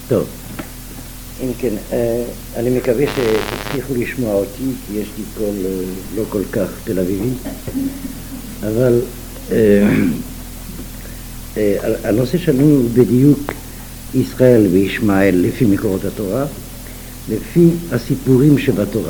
טוב, אם כן, אני מקווה שתצליחו לשמוע אותי, כי יש לי קול לא כל כך תל אביבי, אבל הנושא שלנו הוא בדיוק ישראל וישמעאל לפי מקורות התורה, לפי הסיפורים שבתורה.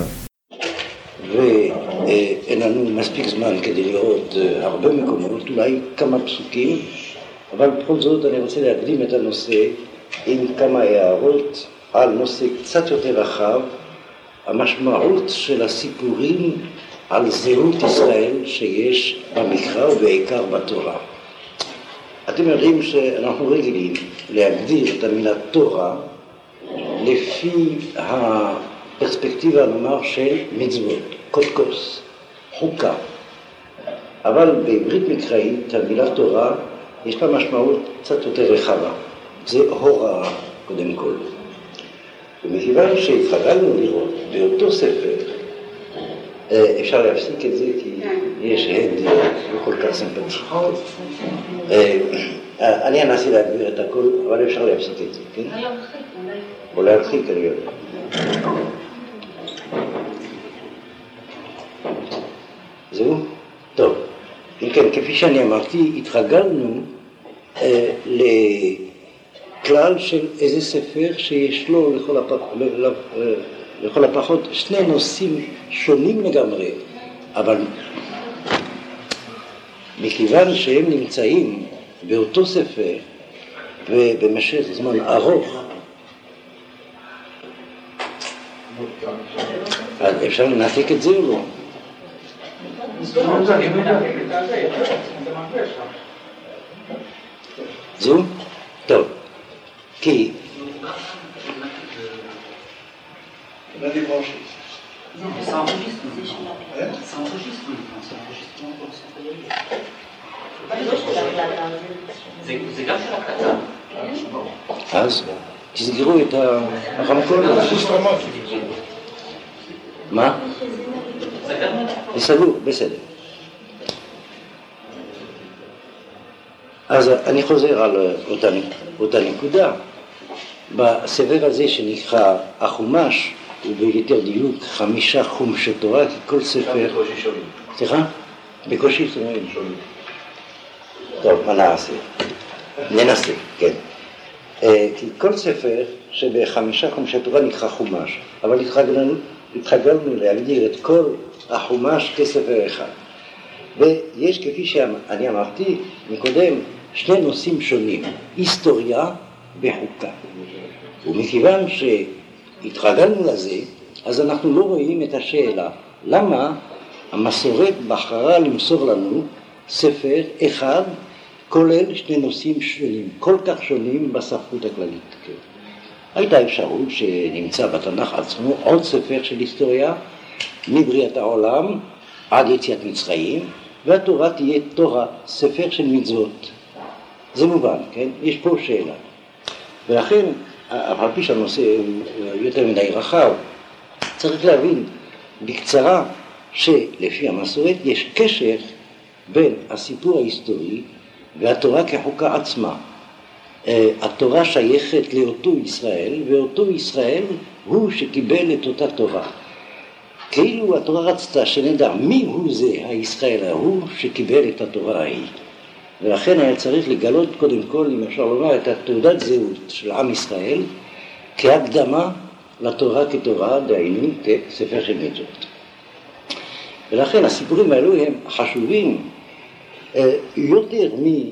ואין לנו מספיק זמן כדי לראות הרבה מקומות, אולי כמה פסוקים, אבל בכל זאת אני רוצה להקדים את הנושא עם כמה הערות על נושא קצת יותר רחב, המשמעות של הסיפורים על זהות ישראל שיש במקרא ובעיקר בתורה. אתם יודעים שאנחנו רגילים להגדיר את המילה תורה לפי הפרספקטיבה, נאמר, של מצוות, קודקוס, חוקה. אבל בעברית מקראית המילה תורה יש לה משמעות קצת יותר רחבה. זה הוראה קודם כל. ומכיוון שהתרגלנו לראות באותו ספר, אפשר להפסיק את זה כי יש הד לא כל כך סימפטי. אני אנסה להגביר את הכל, אבל אפשר להפסיק את זה, כן? או להרחיק, אני יודע. זהו? טוב. אם כן, כפי שאני אמרתי, התרגלנו לכלל של איזה ספר שיש לו לכל הפחות שני נושאים שונים לגמרי, אבל מכיוון שהם נמצאים באותו ספר ובמשך זמן ארוך, אז אפשר לנתק את זה או לא? זהו? טוב, כי Non, mais ça enregistre. Ça enregistre. זה גם של הקלטה. אז תסגרו את הרמקול. מה? זה סגור, בסדר. אז אני חוזר על אותה נקודה. בספר הזה שנקרא החומש, וביותר דיוק 5 חומשי תורה, כי כל ספר... סליחה? בקושי שומעים. טוב, מה נעשה? ננסה, כן. כי כל ספר שב5 חומשי תורה נקרא חומש, אבל התרגלנו להגדיר את כל החומש כספר אחד. ויש, כפי שאני אמרתי מקודם, שני נושאים שונים, היסטוריה וחוקה. ומכיוון שהתרגלנו לזה, אז אנחנו לא רואים את השאלה, למה המסורת בחרה למסור לנו ספר אחד, כולל שני נושאים שונים, כל כך שונים בספרות הכללית. הייתה אפשרות שנמצא בתנ"ך עצמו עוד ספר של היסטוריה, מבריאת העולם עד יציאת מצרים, והתורה תהיה תורה, ספר של מצוות. זה מובן, כן? יש פה שאלה. ולכן, על פי שהנושא יותר מדי רחב, צריך להבין בקצרה שלפי המסורת יש קשר בין הסיפור ההיסטורי והתורה כחוקה עצמה. התורה שייכת לאותו ישראל, ואותו ישראל הוא שקיבל את אותה תורה. כאילו התורה רצתה שנדע מי הוא זה הישראל ההוא שקיבל את התורה ההיא. ולכן היה צריך לגלות קודם כל, אם אפשר לומר, את התעודת זהות של עם ישראל כהקדמה לתורה כתורה, דהיינו כספר של מצוות. ולכן הסיפורים האלו הם חשובים יותר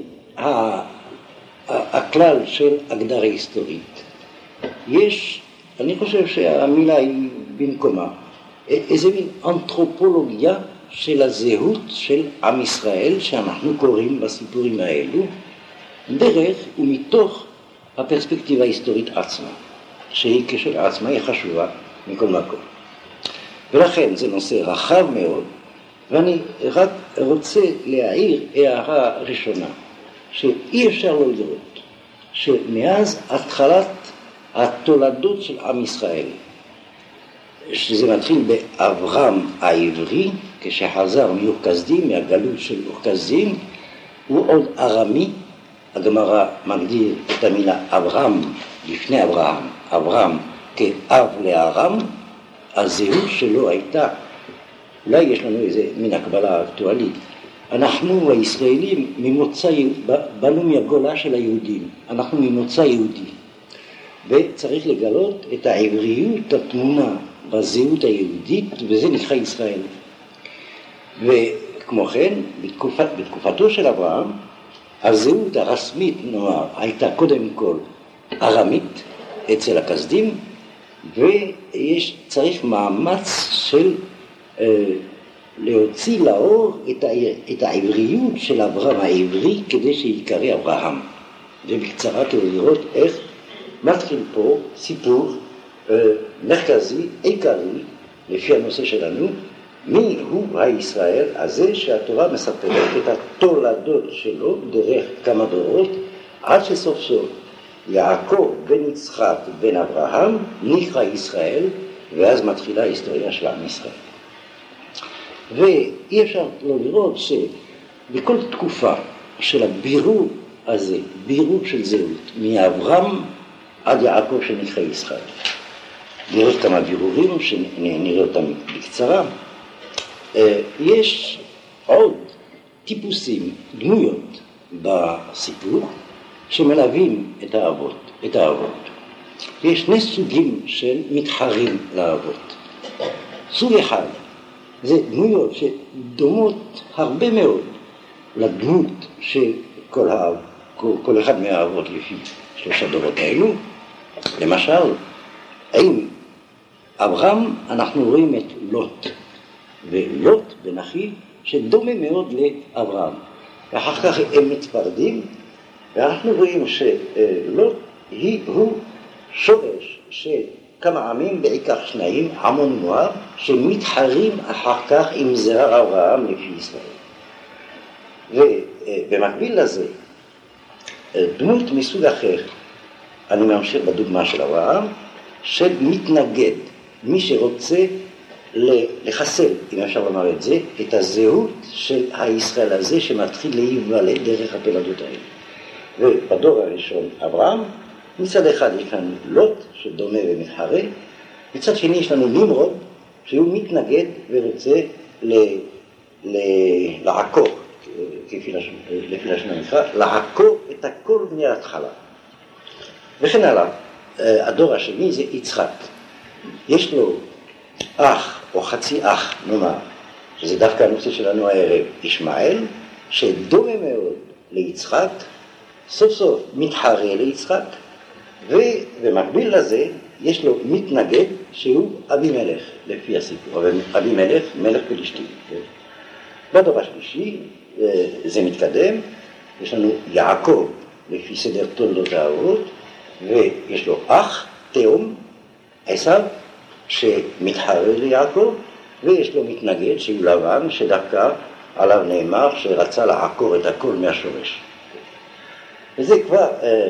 מהכלל של הגדרה היסטורית. יש, אני חושב שהמילה היא במקומה, איזה מין אנתרופולוגיה של הזהות של עם ישראל שאנחנו קוראים בסיפורים האלו, דרך ומתוך הפרספקטיבה ההיסטורית עצמה, שהיא כשלעצמה היא חשובה מכל מקום. ולכן זה נושא רחב מאוד, ואני רק רוצה להעיר הערה ראשונה, שאי אפשר לא לראות, שמאז התחלת התולדות של עם ישראל, שזה מתחיל באברהם העברי, כשחזר מאור כשדים, מהגלות של אור כשדים, הוא עוד ארמי, הגמרא מגדיר את המילה אברהם לפני אברהם, אברהם כאב לארם, הזהות שלו הייתה, אולי יש לנו איזה מן הקבלה האקטואלית, אנחנו הישראלים באנו מהגולה של היהודים, אנחנו ממוצא יהודי, וצריך לגלות את העבריות התמונה בזהות היהודית, וזה נקרא ישראל. וכמו כן, בתקופתו של אברהם, הזהות הרשמית, נאמר, הייתה קודם כל ארמית אצל הכסדים, וצריך מאמץ של להוציא לאור את העבריות של אברהם העברי כדי שיקרא אברהם. ובקצרה כדי לראות איך מתחיל פה סיפור מרכזי, עיקרי, לפי הנושא שלנו, מי הוא הישראל הזה שהתורה מספרת את התולדות שלו דרך כמה דורות, עד שסוף סוף יעקב בן יצחק בן אברהם נקרא ישראל, ואז מתחילה ההיסטוריה של עם ישראל. ואי אפשר לא לראות שבכל תקופה של הבירור הזה, בירור של זהות, מאברהם עד יעקב שנקרא ישראל, נראה כמה בירורים שנראה אותם בקצרה. יש עוד טיפוסים, דמויות בסיפור שמלווים את האבות. יש שני סוגים של מתחרים לאבות. סוג אחד זה דמויות שדומות הרבה מאוד לדמות של כל אחד מהאבות לפי שלושה דורות האלו. למשל, עם אברהם אנחנו רואים את לוט, ולוט בן אחיו שדומה מאוד לאברהם. ואחר כך הם מתפרדים, ואנחנו רואים שלוט הוא שורש של כמה עמים, בעיקר שניים, עמון ומואב, שמתחרים אחר כך עם זרע אברהם לפי ישראל. ובמקביל לזה, דמות מסוג אחר, אני ממשיך בדוגמה של אברהם, של מתנגד, מי שרוצה לחסל, אם אפשר לומר את זה, את הזהות של הישראל הזה שמתחיל להיוולד דרך הפלדות האלה. ובדור הראשון אברהם, מצד אחד יש לנו לוט שדומה ומתחרה, מצד שני יש לנו נמרוד שהוא מתנגד ורוצה לעקור, לפי לשון המקרא, לעקור את הכל מההתחלה. וכן הלאה, הדור השני זה יצחק. יש לו אח או חצי אח, נאמר, שזה דווקא הנושא שלנו הערב, ישמעאל, שדומה מאוד ליצחק, סוף סוף מתחרה ליצחק, ובמקביל לזה יש לו מתנגד שהוא אבימלך, לפי הסיפור, אבימלך, מלך פלישתים. בדור השלישי זה מתקדם, יש לנו יעקב לפי סדר תולדות האבות, ויש לו אח, תאום, עשיו, שמתחרה ליעקב, ויש לו מתנגד שהוא לבן, שדווקא עליו נאמר שרצה לעקור את הכל מהשורש. וזה כבר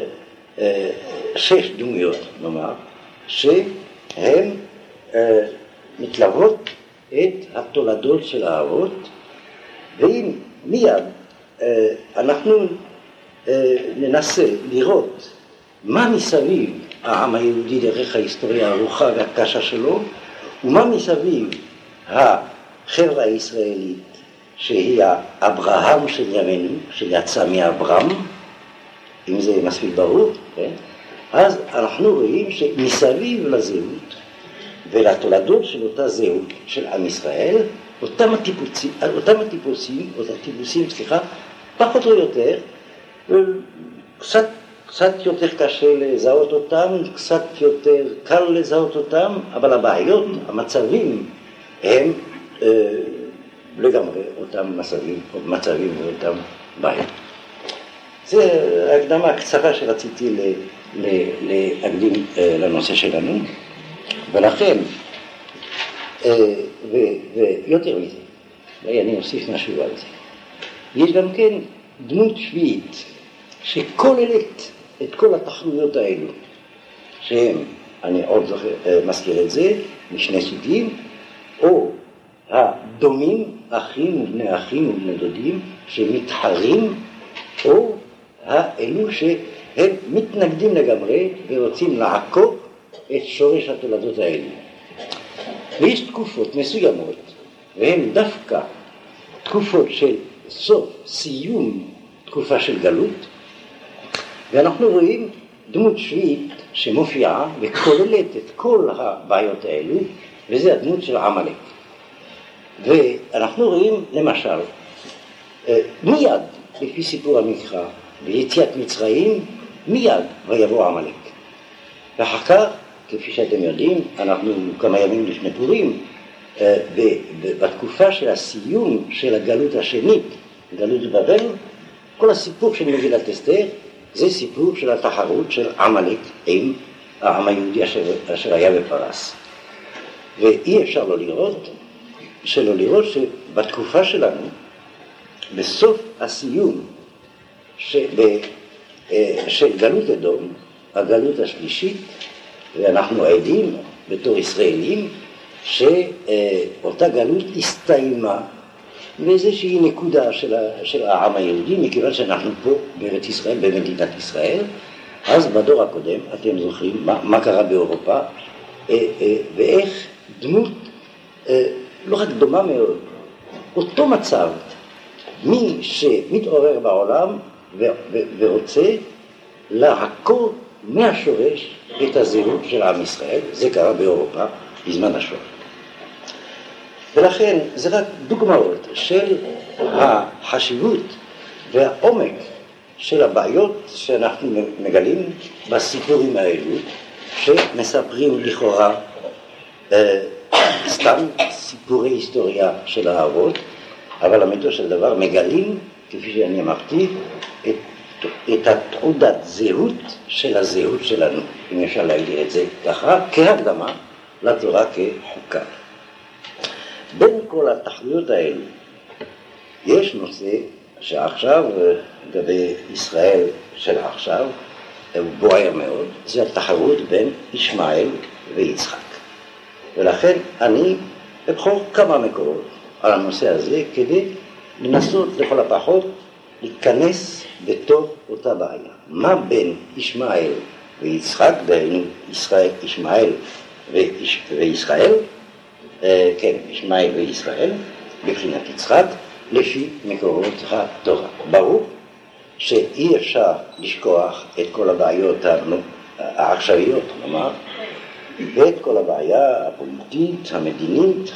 6 דמויות, נאמר, שהן מתלוות את התולדות של האבות, ואם מיד אנחנו ננסה לראות מה מסביב העם היהודי דרך ההיסטוריה הארוכה והקשה שלו, ומה מסביב החברה הישראלית שהיא אברהם של ימינו, שיצא מאברהם, אם זה מספיק ברור, כן? אז אנחנו רואים שמסביב לזהות ולתולדות של אותה זהות של עם ישראל, אותם הטיפוסים, פחות או יותר, קצת יותר קשה לזהות אותם, קצת יותר קל לזהות אותם, אבל הבעיות, המצבים, הם לגמרי אותם מצבים ואותם בעיות. זו הקדמה קצרה שרציתי להקדים לנושא שלנו, ולכן, ויותר מזה, אני אוסיף משהו על זה. יש גם כן דמות שביעית, שכוללת את כל התחלויות האלו, שהם, אני עוד מזכיר את זה, משני סוגים, או הדומים, אחים ובני אחים ובני דודים, שמתחרים, או האלו שהם מתנגדים לגמרי ורוצים לעקוב את שורש התולדות האלו. ויש תקופות מסוימות, והן דווקא תקופות של סוף, סיום תקופה של גלות, ואנחנו רואים דמות שביעית שמופיעה וכוללת את כל הבעיות האלו, וזה הדמות של עמלק. ואנחנו רואים למשל, מיד לפי סיפור המקרא, ביציאת מצרים, מיד ויבוא עמלק. ואחר כך, כפי שאתם יודעים, אנחנו כמה ימים לפני פורים, בתקופה של הסיום של הגלות השנית, גלות בבל, כל הסיפור של מגילת אסתר, זה סיפור של התחרות של עמלק עם העם היהודי אשר היה בפרס. ואי אפשר שלא לראות שבתקופה שלנו, בסוף הסיום של גלות אדום, הגלות השלישית, ואנחנו עדים בתור ישראלים שאותה גלות הסתיימה באיזושהי נקודה של העם היהודי, מכיוון שאנחנו פה בארץ ישראל, במדינת ישראל. אז בדור הקודם, אתם זוכרים מה קרה באירופה, ואיך דמות לא רק דומה מאוד, אותו מצב, מי שמתעורר בעולם ורוצה לעקור מהשורש את הזהות של עם ישראל, זה קרה באירופה בזמן השואה. ולכן זה רק דוגמאות של החשיבות והעומק של הבעיות שאנחנו מגלים בסיפורים האלו, שמספרים לכאורה סתם סיפורי היסטוריה של האבות, אבל אמיתו של דבר מגלים, כפי שאני אמרתי, את התעודת זהות של הזהות שלנו, אם אפשר להגדיר את זה ככה, כהקדמה לתורה כחוקה. בין כל התחלויות האלה, יש נושא שעכשיו, לגבי ישראל של עכשיו, הוא בוער מאוד, זה התחרות בין ישמעאל ויצחק. ולכן אני אבחור כמה מקורות על הנושא הזה, כדי לנסות לכל הפחות להיכנס בתוך אותה בעיה. מה בין ישמעאל ויצחק, דהיינו ישמעאל וישראל, כן, ישמעאל וישראל, בבחינת יצחק, לפי מקורות התורה. ברור שאי אפשר לשכוח את כל הבעיות העכשוויות, נאמר, ואת כל הבעיה הפוליטית, המדינית,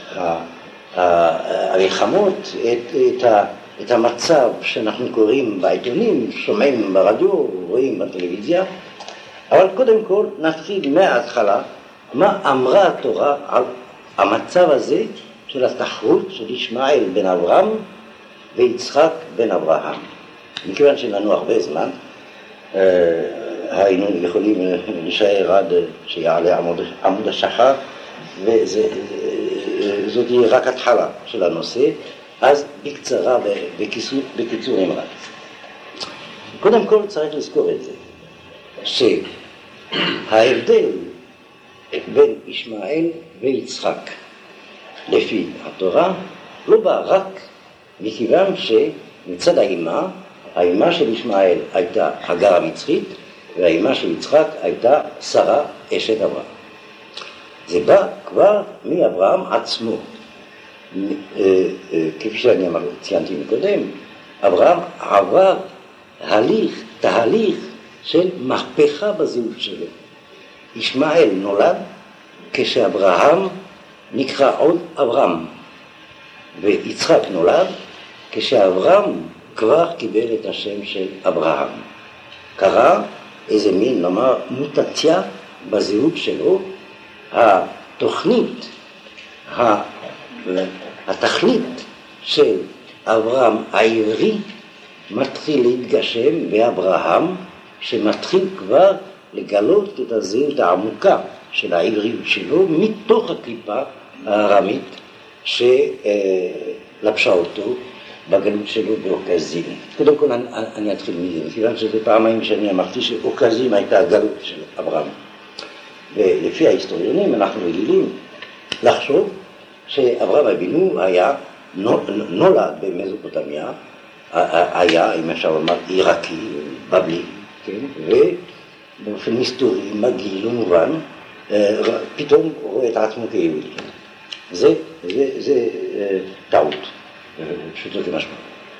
המלחמות, את המצב שאנחנו קוראים בעיתונים, שומעים ברדיו, רואים בטלוויזיה. אבל קודם כל נתחיל מההתחלה, מה אמרה התורה על המצב הזה של התחרות של ישמעאל בן אברהם ויצחק בן אברהם. מכיוון שלנו הרבה זמן, היינו יכולים להישאר עד שיעלה עמוד השחר, וזאת היא רק התחלה של הנושא, אז בקצרה, בקיצור נמרץ. קודם כל צריך לזכור את זה, שההבדל בין ישמעאל ויצחק לפי התורה לא בא רק מכיוון שמצד האימה של ישמעאל הייתה הגר המצרית, והאימה של יצחק הייתה שרה אשת אברהם. זה בא כבר מאברהם עצמו. כפי שאני ציינתי מקודם, אברהם עבר תהליך של מהפכה בזהות שלו. ישמעאל נולד כשאברהם נקרא עוד אברהם, ויצחק נולד כשאברהם כבר קיבל את השם של אברהם. קרה איזה מין, נאמר, מוטציה בזהות שלו. התכלית של אברהם העברי מתחיל להתגשם באברהם, שמתחיל כבר לגלות את הזהות העמוקה של העבריות שלו מתוך הקליפה הארמית שלבשה אותו בגלות שלו באוקזים. קודם כל אני אתחיל מזה, מכיוון שזה פעמיים שאני אמרתי שאוקזים הייתה הגלות של אברהם. ולפי ההיסטוריונים אנחנו רגילים לחשוב שאברהם אבינו היה נולד במזופוטמיה, היה, אם אפשר לומר, עיראקי, בבלי, כן? ובאופן היסטורי, מגעיל ומובן, פתאום רואה את עצמו כיהודי. זה טעות, פשוטו כמשמע.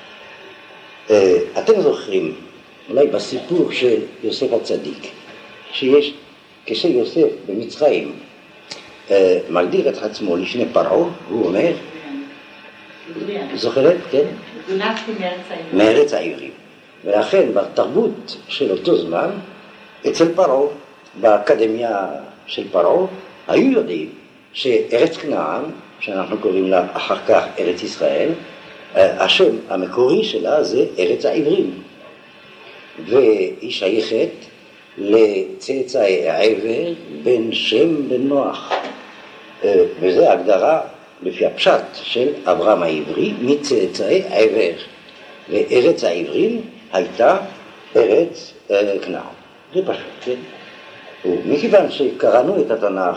אתם זוכרים, אולי בסיפור של יוסף הצדיק, שיש, כשיוסף במצרים מגדיר את עצמו לפני פרעה, הוא אומר, זוכרת? כן? גונבתי מארץ העברים. ולכן בתרבות של אותו זמן, אצל פרעה, באקדמיה של פרעה, היו יודעים שארץ כנען, שאנחנו קוראים לה אחר כך ארץ ישראל, השם המקורי שלה זה ארץ העברים. והיא שייכת לצאצאי העבר בן שם בן נוח. וזו הגדרה לפי הפשט של אברהם העברי מצאצאי העבר. וארץ העברים הייתה ארץ כנען. זה פשוט, כן? ומכיוון שקראנו את התנ"ך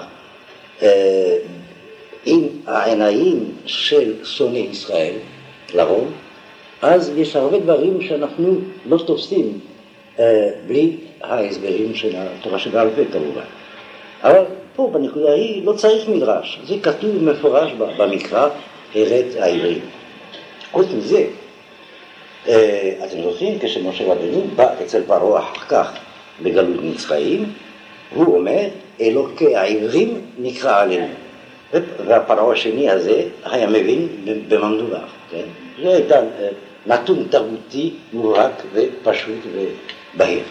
עם העיניים של שונאי ישראל, לרוב, אז יש הרבה דברים שאנחנו לא תופסים בלי ההסברים של התורה שבעל פה כמובן. אבל פה בנקודה היא לא צריך מדרש, זה כתוב מפורש במקרא ארץ העברים. חוץ מזה, אתם זוכרים כשמשה רבנו בא אצל פרעה אחר כך בגלות מצרים, הוא אומר אלוקי העברים נקרא עלינו. והפרעה השני הזה היה מבין במה מדובר, כן? זה הייתה נתון תרבותי מובהק ופשוט ובהיר.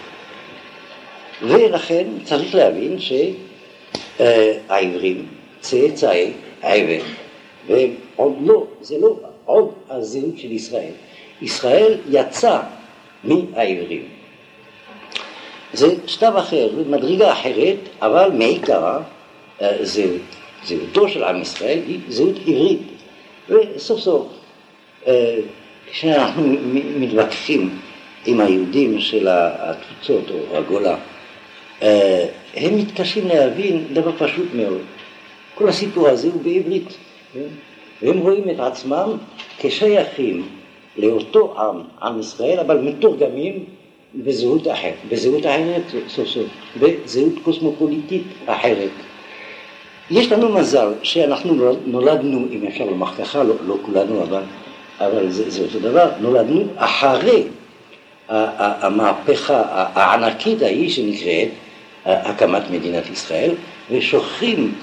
ולכן צריך להבין שהעברים צאצאי העבר, והם עוד לא, זה לא עוד הזהות של ישראל. ישראל יצא מהעברים. זה שלב אחר, מדרגה אחרת, אבל מעיקרה זהותו של עם ישראל היא זהות עברית. וסוף סוף, כשאנחנו מתווכחים עם היהודים של התפוצות או הגולה, הם מתקשים להבין דבר פשוט מאוד. כל הסיפור הזה הוא בעברית. והם רואים את עצמם כשייכים לאותו עם ישראל, אבל מתורגמים בזהות אחרת. בזהות אחרת סוף סוף, בזהות קוסמופוליטית אחרת. יש לנו מזל שאנחנו נולדנו, אם אפשר לומר ככה, לא כולנו, אבל זה אותו דבר, נולדנו אחרי המהפכה הענקית ההיא שנקראת הקמת מדינת ישראל, ושוכחים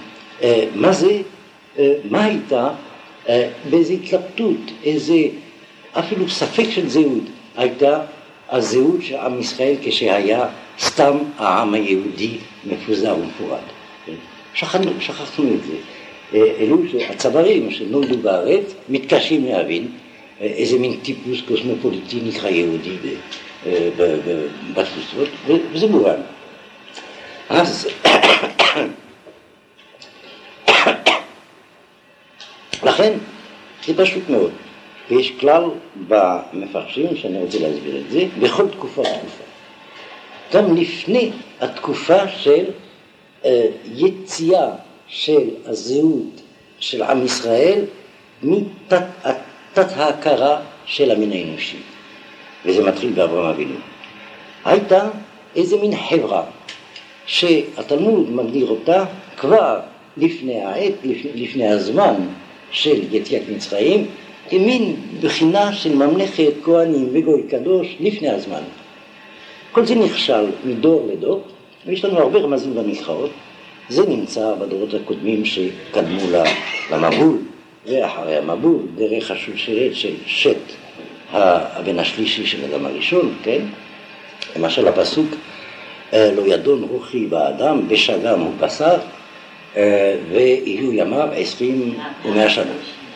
מה הייתה, באיזו התלבטות, איזה אפילו ספק של זהות, הייתה הזהות של עם ישראל כשהיה סתם העם היהודי מפוזר ומפורד. שכחנו את זה. אלו שהצברים שנולדו בארץ מתקשים להבין איזה מין טיפוס קוסמופוליטי נקרא יהודי בתפוצות, וזה מובן. אז לכן זה פשוט מאוד. ויש כלל במפרשים שאני רוצה להסביר את זה, בכל תקופה. גם לפני התקופה של יציאה של הזהות של עם ישראל מתת ההכרה של המין האנושי. וזה מתחיל באברהם אבינו. הייתה איזה מין חברה שהתלמוד מגדיר אותה כבר לפני העת, לפני הזמן של יציאת מצרים, כמין בחינה של ממלכת כהנים וגוי קדוש לפני הזמן. כל זה נכשל מדור לדור, ויש לנו הרבה רמזים במקראות. זה נמצא בדורות הקודמים שקדמו למבול, ואחרי המבול, דרך השושלת של שת, הבן השלישי של אדם הראשון, כן? למשל הפסוק, לא ידון רוחי באדם, בשגם הוא בשר, ויהיו ימיו 20 ו100 שנה.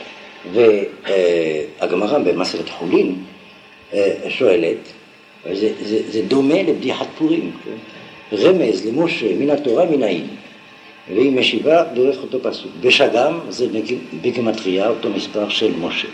והגמרא במסכת חולין שואלת, זה דומה לבדיחת פורים, כן? רמז למשה מן התורה מן העין, והיא משיבה דרך אותו פסוק. בשגם זה בגימטריה אותו מספר של משה.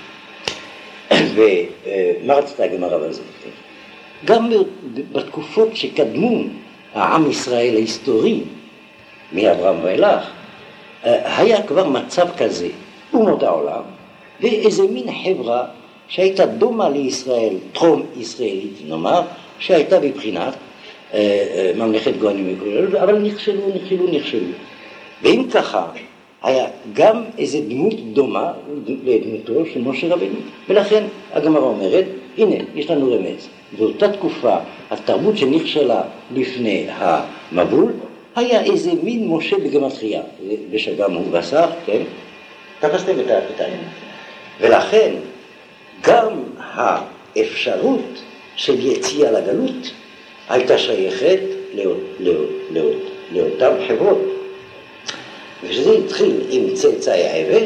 ומה רצתה הגמרא בזה? גם בתקופות שקדמו העם ישראל ההיסטורי מאברהם ואילך, היה כבר מצב כזה, אומות העולם, ואיזה מין חברה שהייתה דומה לישראל, טרום ישראלית נאמר, שהייתה בבחינת ממלכת גויים וגויים, אבל נכשלו. ואם ככה, היה גם איזו דמות דומה לדמותו של משה רבנו. ולכן הגמרא אומרת, הנה, יש לנו רמז. באותה תקופה, התרבות שנכשלה לפני המבול, היה איזה מין משה בגמטריה, ושגם הוא בשר, כן? תפסתם את העניין. ולכן, גם האפשרות של יציאה לגלות, הייתה שייכת לאותן חברות. וכשזה התחיל עם צאצאי העבר,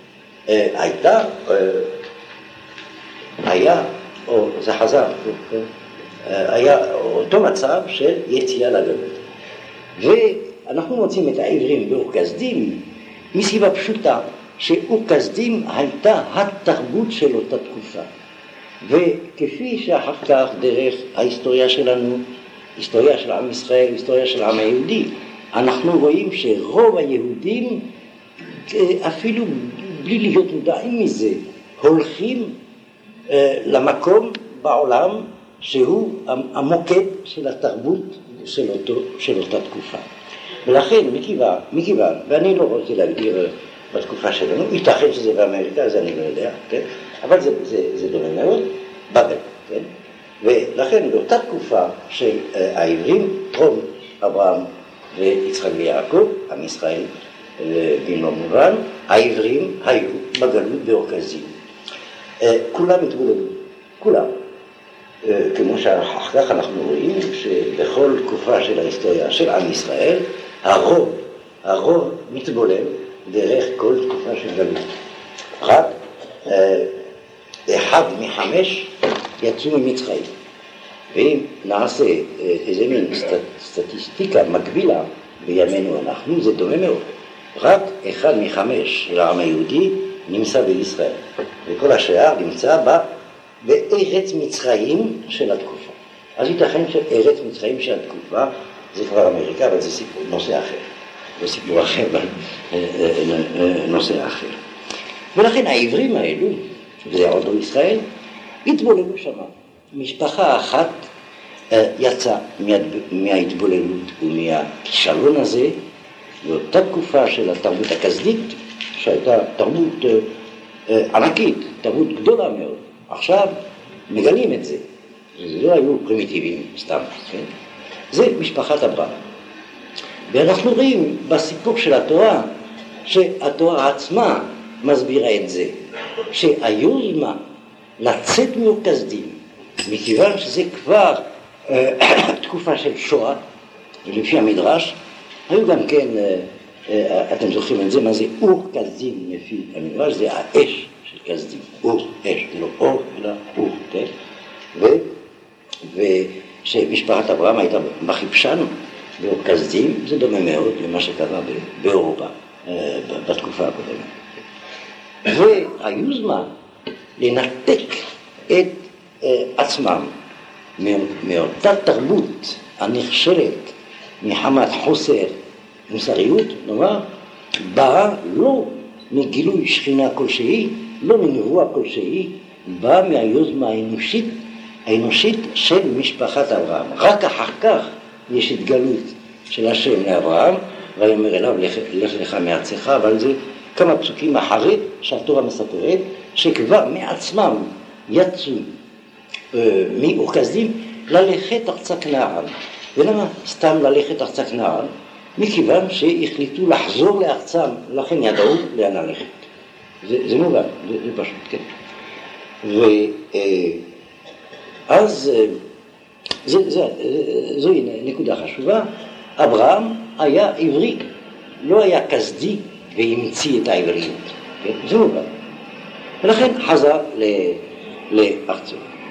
היה אותו מצב של יציאה לגלות. ואנחנו מוצאים את העברים באור-כשדים מסיבה פשוטה, שאור-כשדים הייתה התרבות של אותה תקופה. וכפי שאחר כך דרך ההיסטוריה שלנו, היסטוריה של עם ישראל, היסטוריה של העם היהודי, אנחנו רואים שרוב היהודים, אפילו בלי להיות מודעים מזה, הולכים למקום בעולם שהוא המוקד של התרבות של אותה תקופה. ולכן מכיוון, ואני לא רוצה להגדיר בתקופה שלנו, ייתכן שזה באמריקה, זה אני לא יודע, כן? אבל זה דומה מאוד, בבל, כן? ולכן באותה תקופה של העברים, טרום אברהם ויצחק ויעקב, עם ישראל במלוא מובן, העברים היו בגלות באור-כשדים. כולם התבוללו, כולם. כמו שאחר כך אנחנו רואים שבכל תקופה של ההיסטוריה של עם ישראל, הרוב מתבולל דרך כל תקופה של גלות. רק 1 מ-5 יצאו ממצרים. ואם נעשה איזה מין סטטיסטיקה מקבילה בימינו אנחנו, זה דומה מאוד. רק 1 מ-5 של העם היהודי נמצא בישראל, וכל השאר נמצא בארץ מצרים של התקופה. אז ייתכן שארץ מצרים של התקופה זה כבר אמריקה, אבל זה סיפור, נושא אחר. זה סיפור אחר, נושא אחר. ולכן העברים האלו, וזה עוד לא ישראל, התבוללו שם. משפחה אחת יצאה מההתבוללות ומהכישלון הזה, באותה תקופה של התרבות הכסדית, שהייתה תרבות ענקית, תרבות גדולה מאוד. עכשיו מגלים את זה. זה לא היו פרימיטיביים סתם, כן? זה משפחת אברהם. ואנחנו רואים בסיפור של התורה, שהתורה עצמה מסבירה את זה, שהיוזמה לצאת מאור-כשדים, מכיוון שזה כבר תקופה של שואה, ולפי המדרש, היו גם כן, אתם זוכרים את זה, מה זה אור-כשדים לפי המדרש, זה האש של כשדים, אור, אש, לא אור, אלא אור, כן? ושמשפחת אברהם הייתה בחיפשן, באור-כשדים, זה דומה מאוד למה שקרה באירופה, בתקופה הקודמת. והיוזמה לנתק את עצמם מאותה תרבות הנכשלת מחמת חוסר מוסריות, נאמר, באה לא מגילוי שכינה כלשהי, לא מנבואה כלשהי, באה מהיוזמה האנושית של משפחת אברהם. רק אחר כך יש התגלות של השם לאברהם, ויאמר אליו לך לך מארצך, אבל זה כמה פסוקים אחרי שהתורה מספרת, שכבר מעצמם יצאו מאור-כשדים ללכת ארצה כנען. ולמה סתם ללכת ארצה כנען? מכיוון שהחליטו לחזור לארצם, לכן ידעו לאן ללכת. זה מובן, זה פשוט, כן. ואז זוהי נקודה חשובה. אברהם היה עברי, לא היה כשדי והמציא את העבריות, כן? זה מובן. ולכן חזר לארצו.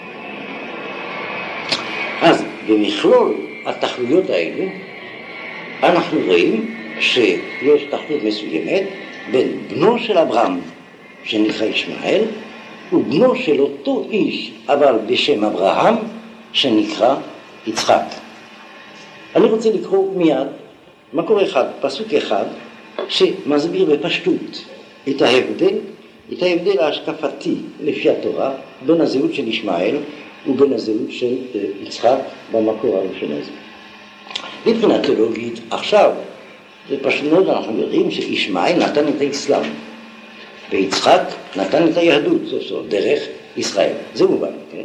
אז במכלול התחלויות האלו, אנחנו רואים שיש תחלות מסוימת בין בנו של אברהם, שנקרא ישמעאל, ובנו של אותו איש, אבל בשם אברהם, שנקרא יצחק. אני רוצה לקרוא מיד מקור אחד, פסוק אחד, שמסביר בפשטות את ההבדל את ההבדל ההשקפתי לפי התורה בין הזהות של ישמעאל ובין הזהות של יצחק במקור הראשון הזה. מבחינה תיאולוגית, עכשיו, זה פשוט מאוד, אנחנו יודעים שישמעאל נתן את האסלאם, ויצחק נתן את היהדות, זאת דרך ישראל. זה מובן, כן?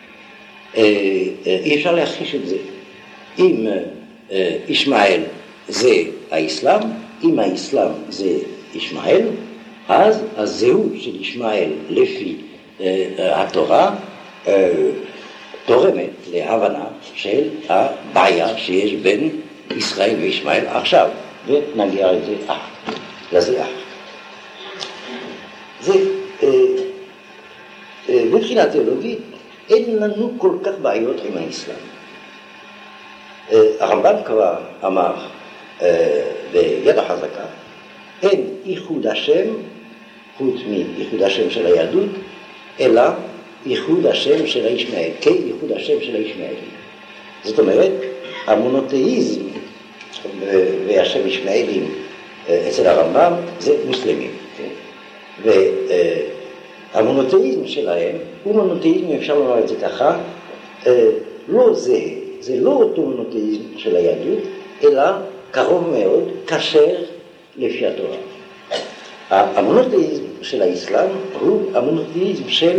אי אפשר להכחיש את זה. אם ישמעאל זה האסלאם, אם האסלאם זה ישמעאל, אז הזהות של ישמעאל לפי התורה תורמת להבנה של הבעיה שיש בין ישראל וישמעאל עכשיו, ונגיע לזה אחר. זה מבחינה תיאולוגית אין לנו כל כך בעיות עם האסלאם. הרמב"ם כבר אמר ביד החזקה, אין ייחוד השם חוץ מייחוד השם של היהדות, אלא ייחוד השם של הישמעאל, כייחוד השם של הישמעאלים. זאת אומרת, המונותאיזם והשם ישמעאלים אצל הרמב"ם זה מוסלמים. כן? והמונותאיזם שלהם הוא מונותאיזם, אפשר לומר את זה ככה, לא זה, זה לא אותו מונותאיזם של היהדות, אלא קרוב מאוד, כשר לפי התורה. המונותאיזם של האסלאם הוא המונותאיזם של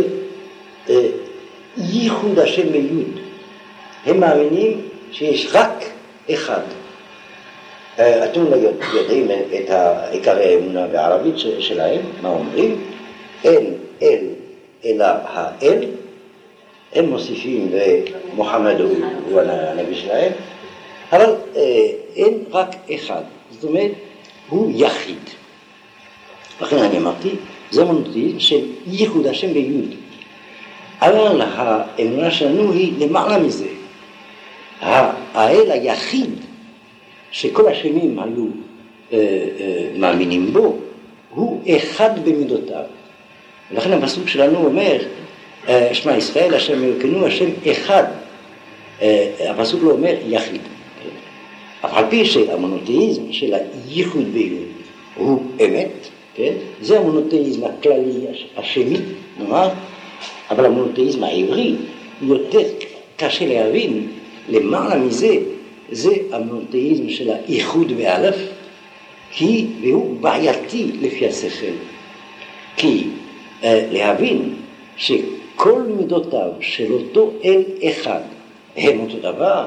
ייחוד השם ביוד. הם מאמינים שיש רק אחד. אתם יודעים את עיקרי האמונה בערבית שלהם, מה אומרים? אין אל אלא האל, הם מוסיפים ומוחמד הוא הנביא שלהם, אבל אין רק אחד, זאת אומרת הוא יחיד. לכן אני אמרתי, זה מונותאיזם של ייחוד השם ביוד. אבל האמונה שלנו היא למעלה מזה. האל היחיד שכל השנים היו מאמינים בו, הוא אחד במידותיו. ולכן הפסוק שלנו אומר, שמע ישראל, השם אלוקינו, השם אחד. הפסוק לא אומר יחיד. אף על פי שהמונותאיזם של הייחוד ביוד הוא אמת, כן? זה המונותאיזם הכללי, השמי, נאמר, אבל המונותאיזם העברי יותר קשה להבין. למעלה מזה, זה המונותאיזם של הייחוד באלף, והוא בעייתי לפי השכל. כי להבין שכל מידותיו של אותו אל אחד הם אותו דבר,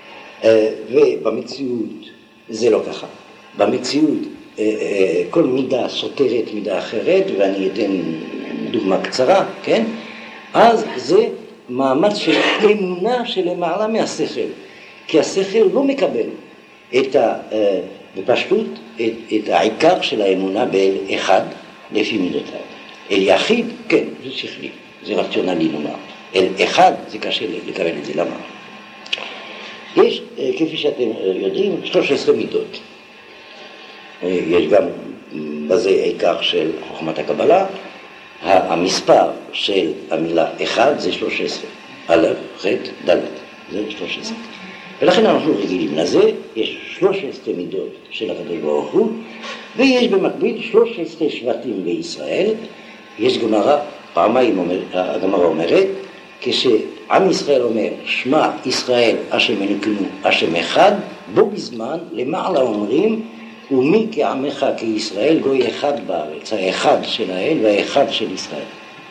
ובמציאות זה לא ככה. במציאות כל מידה סותרת מידה אחרת, ואני אתן דוגמה קצרה, כן? אז זה מאמץ של אמונה שלמעלה מהשכל, כי השכל לא מקבל בפשטות את העיקר של האמונה באל אחד לפי מידותיו. אל יחיד, כן, זה שכלי, זה רציונלי נאמר. אל אחד זה קשה לקבל את זה, למה? יש, כפי שאתם יודעים, 13 מידות. יש גם בזה עיקר של חוכמת הקבלה. המספר של המילה אחד זה 13. א', ח', ד', זה 13. ולכן אנחנו רגילים לזה, יש 13 מידות של הקדוש ברוך הוא, ויש במקביל 13 שבטים בישראל. יש גמרא, פעמיים הגמרא אומרת, כשעם ישראל אומר, שמע ישראל השם אלוקינו השם אחד, בו בזמן למעלה אומרים, ומי כעמך כישראל גוי אחד בארץ, האחד של האל והאחד של ישראל.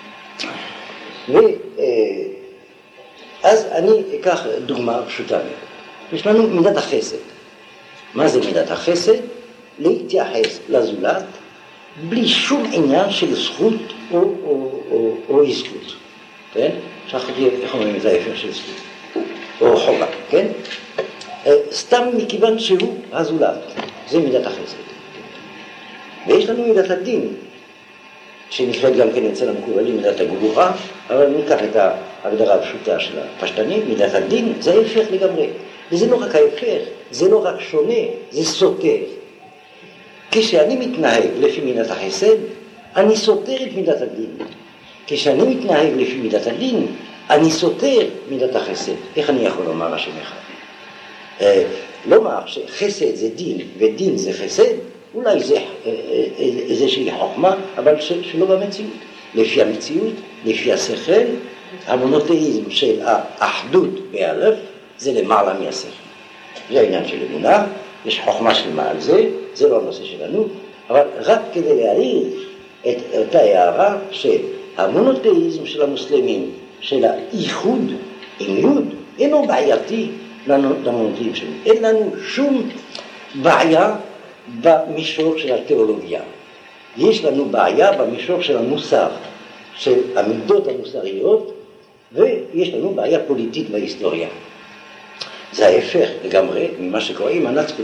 אז אני אקח דוגמה פשוטה. יש לנו מידת החסד. מה זה מידת החסד? להתייחס לזולת בלי שום עניין של זכות או אי-זכות. כן? שכחתי איך אומרים את ההפך של זכות. או חובה, כן? סתם מכיוון שהוא הזולת. זה מידת החסד. ויש לנו מידת הדין, שנקראת גם כן אצל המקובלים מידת הגבורה, אבל ניקח את ההגדרה הפשוטה של הפשטנים, מידת הדין זה ההפך לגמרי. וזה לא רק ההפך, זה לא רק שונה, זה סותר. כשאני מתנהג לפי מידת החסד, אני סותר את מידת הדין. כשאני מתנהג לפי מידת הדין, אני סותר מידת החסד. איך אני יכול לומר השם אחד? לומר שחסד זה דין ודין זה חסד, אולי זה איזושהי חוכמה, אבל שלא במציאות. לפי המציאות, לפי השכל, המונותאיזם של האחדות באלף, זה למעלה מהשכל. זה העניין של אמונה, יש חוכמה שלמה על זה, זה לא הנושא שלנו, אבל רק כדי להעיר את אותה הערה שהמונותאיזם של המוסלמים, של האיחוד עם יוד, אינו בעייתי למונותאיזם שלנו. אין לנו שום בעיה במישור של התיאולוגיה. יש לנו בעיה במישור של המוסר, של המידות המוסריות, ויש לנו בעיה פוליטית בהיסטוריה. זה ההפך לגמרי ממה שקורה עם הנצרות.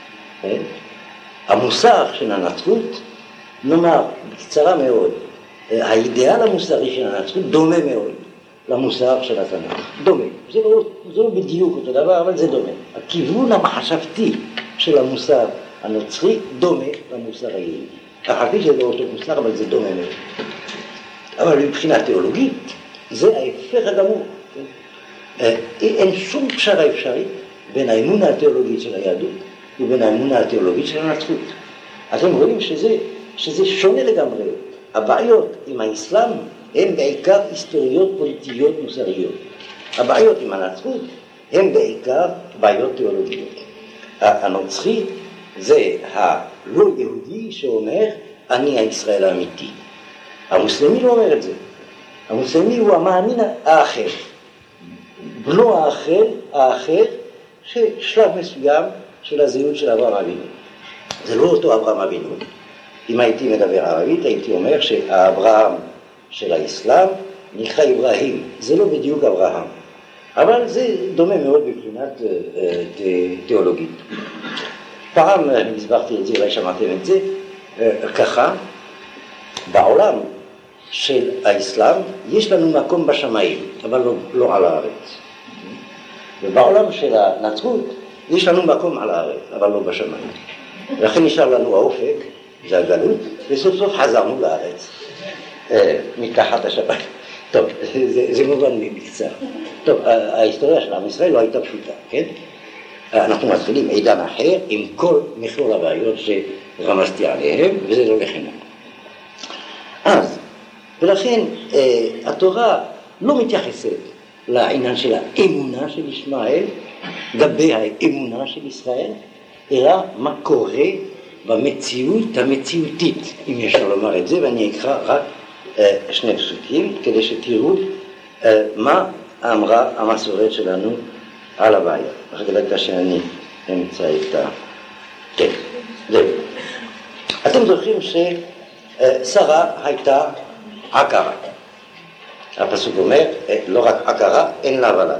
המוסר של הנצרות, נאמר בקצרה מאוד, האידאל המוסרי של הנצרות דומה מאוד למוסר של התנ"ך. דומה. זה לא בדיוק אותו דבר, אבל זה דומה. הכיוון המחשבתי של המוסר הנוצרי דומה למוסר היהודי. אחר כך זה לא אותו מוסר, אבל זה דומה מאוד. אבל מבחינה תיאולוגית, זה ההפך הגמור. אין שום פשרה אפשרית בין האמונה התיאולוגית של היהדות ובין האמונה התיאולוגית של הנצרות. אתם רואים שזה שונה לגמרי. הבעיות עם האסלאם הן בעיקר היסטוריות פוליטיות מוסריות. הבעיות עם הנצרות הן בעיקר בעיות תיאולוגיות. הנוצרי זה הלא יהודי שאומר אני הישראל האמיתי. המוסלמי לא אומר את זה. המוסלמי הוא המאמין האחר. בנו האחר ששלב מסוים של הזהות של אברהם אבינו. זה לא אותו אברהם אבינו. אם הייתי מדבר ערבית הייתי אומר שהאברהם של האסלאם נקרא אברהים. זה לא בדיוק אברהם. אבל זה דומה מאוד מבחינת תיאולוגית. פעם הסברתי את זה, אולי שמעתם את זה, ככה, בעולם של האסלאם יש לנו מקום בשמיים, אבל לא על הארץ. ובעולם של הנצרות יש לנו מקום על הארץ, אבל לא בשמיים. ולכן נשאר לנו האופק, זה הגלות, וסוף סוף חזרנו לארץ, מתחת השמיים. טוב, זה מובן בקצר. טוב, ההיסטוריה של עם ישראל לא הייתה פשוטה, כן? אנחנו מתחילים עידן אחר עם כל מכלול הבעיות שרמזתי עליהם, וזה לא לחינם. אז, ולכן התורה לא מתייחסת לעניין של האמונה של ישמעאל, גבי האמונה של ישראל, אלא מה קורה במציאות המציאותית, אם אפשר לומר את זה, ואני אקרא רק שני פסוקים כדי שתראו מה אמרה המסורת שלנו על הבעיה. החלטה שאני אמצא את כן, זהו. אתם זוכרים ששרה הייתה עקרה. הפסוק אומר, לא רק עקרה, אין לה ולד.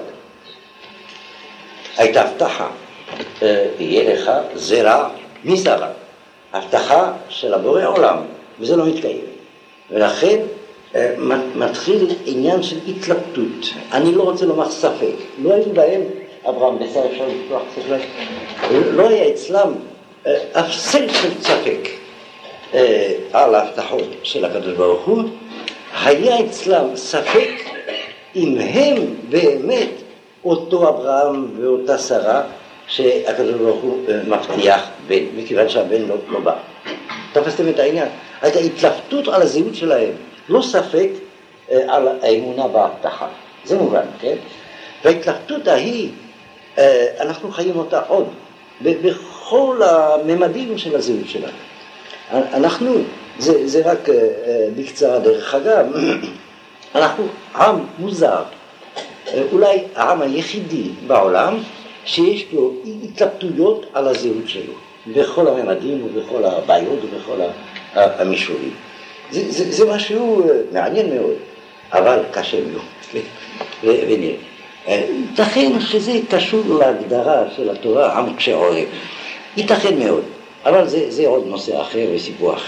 הייתה הבטחה, יהיה לך זרע משרה. הבטחה של הבורא עולם, וזה לא מתקיים. ולכן מתחיל עניין של התלבטות. אני לא רוצה לומר ספק. לא היינו בהם, אברהם בסדר אפשר לפתוח ספק, לא היה אצלם אף סל של ספק על ההבטחות של הקדוש ברוך הוא. היה אצלם ספק אם הם באמת אותו אברהם ואותה שרה שהקדוש ברוך הוא מבטיח בן, מכיוון שהבן לא בא. תפסתם את העניין? הייתה התלבטות על הזהות שלהם, לא ספק על האמונה בהבטחה. זה מובן, כן? וההתלבטות ההיא, אנחנו חיים אותה עוד, בכל הממדים של הזהות שלנו. אנחנו, זה רק בקצרה דרך אגב, אנחנו עם מוזר, אולי העם היחידי בעולם שיש לו התלבטויות על הזהות שלו, בכל הממדים ובכל הבעיות ובכל המישורים. זה משהו מעניין מאוד, אבל קשה מאוד, ונראה. ייתכן שזה קשור להגדרה של התורה, עם קשה עורף. ייתכן מאוד, אבל זה עוד נושא אחר וסיפור אחר.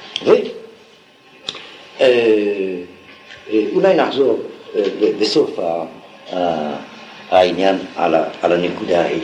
ואולי נחזור בסוף העניין על הנקודה ההיא.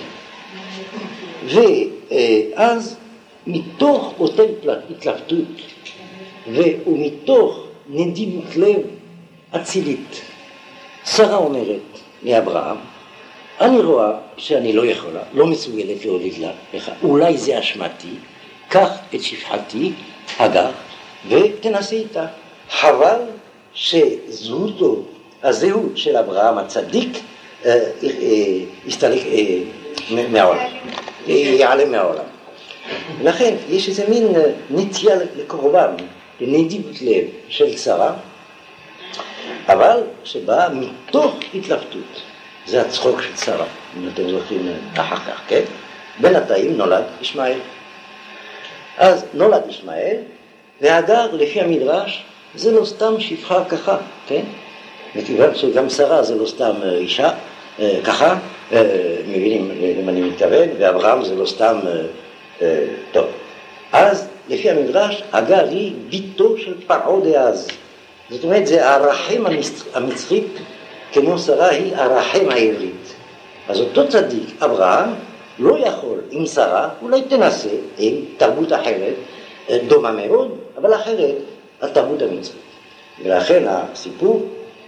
ואז מתוך אותה התלבטות ומתוך נדיבות לב אצילית, שרה אומרת לאברהם, אני רואה שאני לא יכולה, לא מסוגלת להוליד לך, אולי זה אשמתי, קח את שפחתי, הגר, ותנסה איתה. חבל שזהותו, הזהות של אברהם הצדיק, יסתלק מהעולם, יעלם מהעולם. לכן יש איזה מין נטייה לקורבן, לנדיבות לב של שרה, אבל שבאה מתוך התלבטות. זה הצחוק של שרה, אם אתם זוכרים אחר כך, כן? בינתיים נולד ישמעאל. אז נולד ישמעאל, והגר לפי המדרש זה לא סתם שפחה ככה, כן? מכיוון שגם שרה זה לא סתם אישה ככה, מבינים למה אני מתכוון, ואברהם זה לא סתם טוב. אז לפי המדרש, הגר היא ביתו של פרעה דאז. זאת אומרת, זה הרחם המצרית, כמו שרה היא הרחם העברית. אז אותו צדיק, אברהם, לא יכול עם שרה, אולי תנסה עם תרבות אחרת, דומה מאוד, אבל אחרת, התרבות המצרית. ולכן הסיפור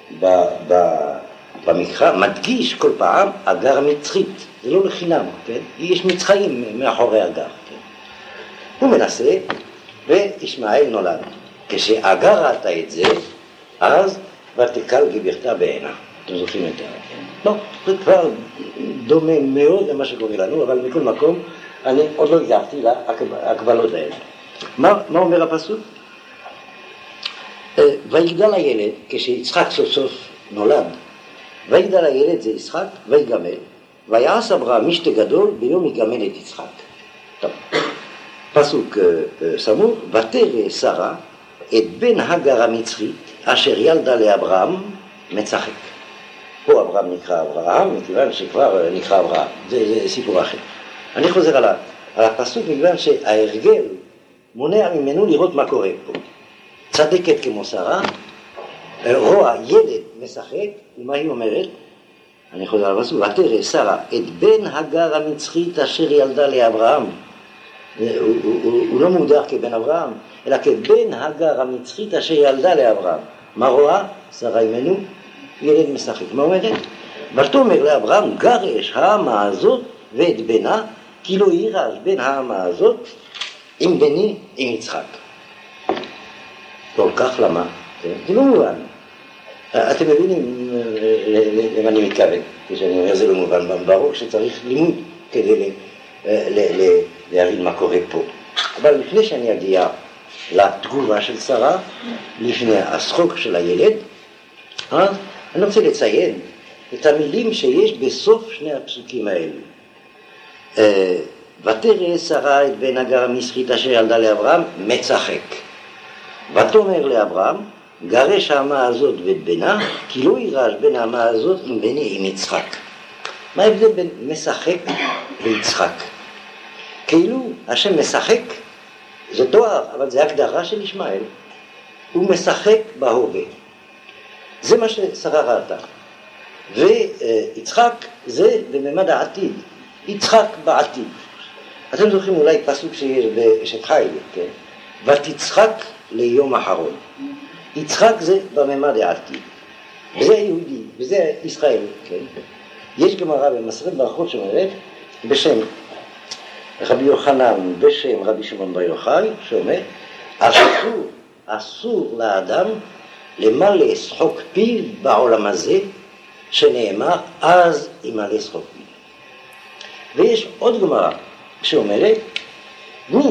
במקרא מדגיש כל פעם הגר המצרית. זה לא לחינם, כן? יש מצחיים מאחורי הגר, כן? הוא מנסה, וישמעאל נולד. כשהגר ראתה את זה, אז ותקל גברתה בעינה. אתם זוכרים את זה? לא, זה כבר דומה מאוד למה שקורה לנו, אבל מכל מקום אני עוד לא הגעתי להקבלות האלה. מה אומר הפסוק? ויגדל הילד, כשיצחק סוף סוף נולד, ויגדל הילד זה יצחק, ויגמל, ויעש אברהם משתה גדול ביום יגמל את יצחק. טוב, פסוק סמוך, ותרא שרה את בן הגר המצרית אשר ילדה לאברהם מצחק. פה אברהם נקרא אברהם, מכיוון שכבר נקרא אברהם, זה סיפור אחר. אני חוזר על הפסוק, מכיוון שההרגל מונע ממנו לראות מה קורה פה. צדקת כמו שרה, רואה ילד משחק, ומה היא אומרת? אני חוזר על הפסוק, ותרא שרה את בן הגר המצרית אשר ילדה לאברהם. הוא לא מוגדר כבן אברהם, אלא כבן הגר המצרית אשר ילדה לאברהם. מה רואה? שרה אימנו, ילד משחק. מה אומרת? ותאמר לאברהם, גרש האמה הזאת ואת בנה, כי לא יירש בין האמה הזאת עם בני, עם יצחק. כל כך למה? זה לא מובן. אתם מבינים למה אני מתכוון? כשאני אומר זה לא מובן, ברור שצריך לימוד כדי להבין מה קורה פה. אבל לפני שאני אגיע לתגובה של שרה, לפני השחוק של הילד, אני רוצה לציין את המילים שיש בסוף שני הפסוקים האלו. ותרא שרה את בן הגר המצרית אשר ילדה לאברהם מצחק. ותאמר לאברהם, גרש האמה הזאת ואת בנה, כי לא יירש בין האמה הזאת עם בני עם יצחק. מה ההבדל בין משחק ויצחק? כאילו השם משחק זה תואר, אבל זה הגדרה של ישמעאל. הוא משחק בהווה. זה מה ששרה ראתה. ויצחק זה בממד העתיד. יצחק בעתיד. אתם זוכרים אולי פסוק שיש באשת חיל, כן? ותצחק ליום אחרון. יצחק זה בממד העתיד. וזה יהודי, וזה ישראל, כן? יש גמרא במסכת ברכות שאומרת, בשם רבי יוחנן, בשם רבי שמעון בר יוחאי, שאומר, אסור לאדם למלא שחוק פיו בעולם הזה, שנאמר, אז ימלא שחוק פיו. ויש עוד גמרא שאומרת, מי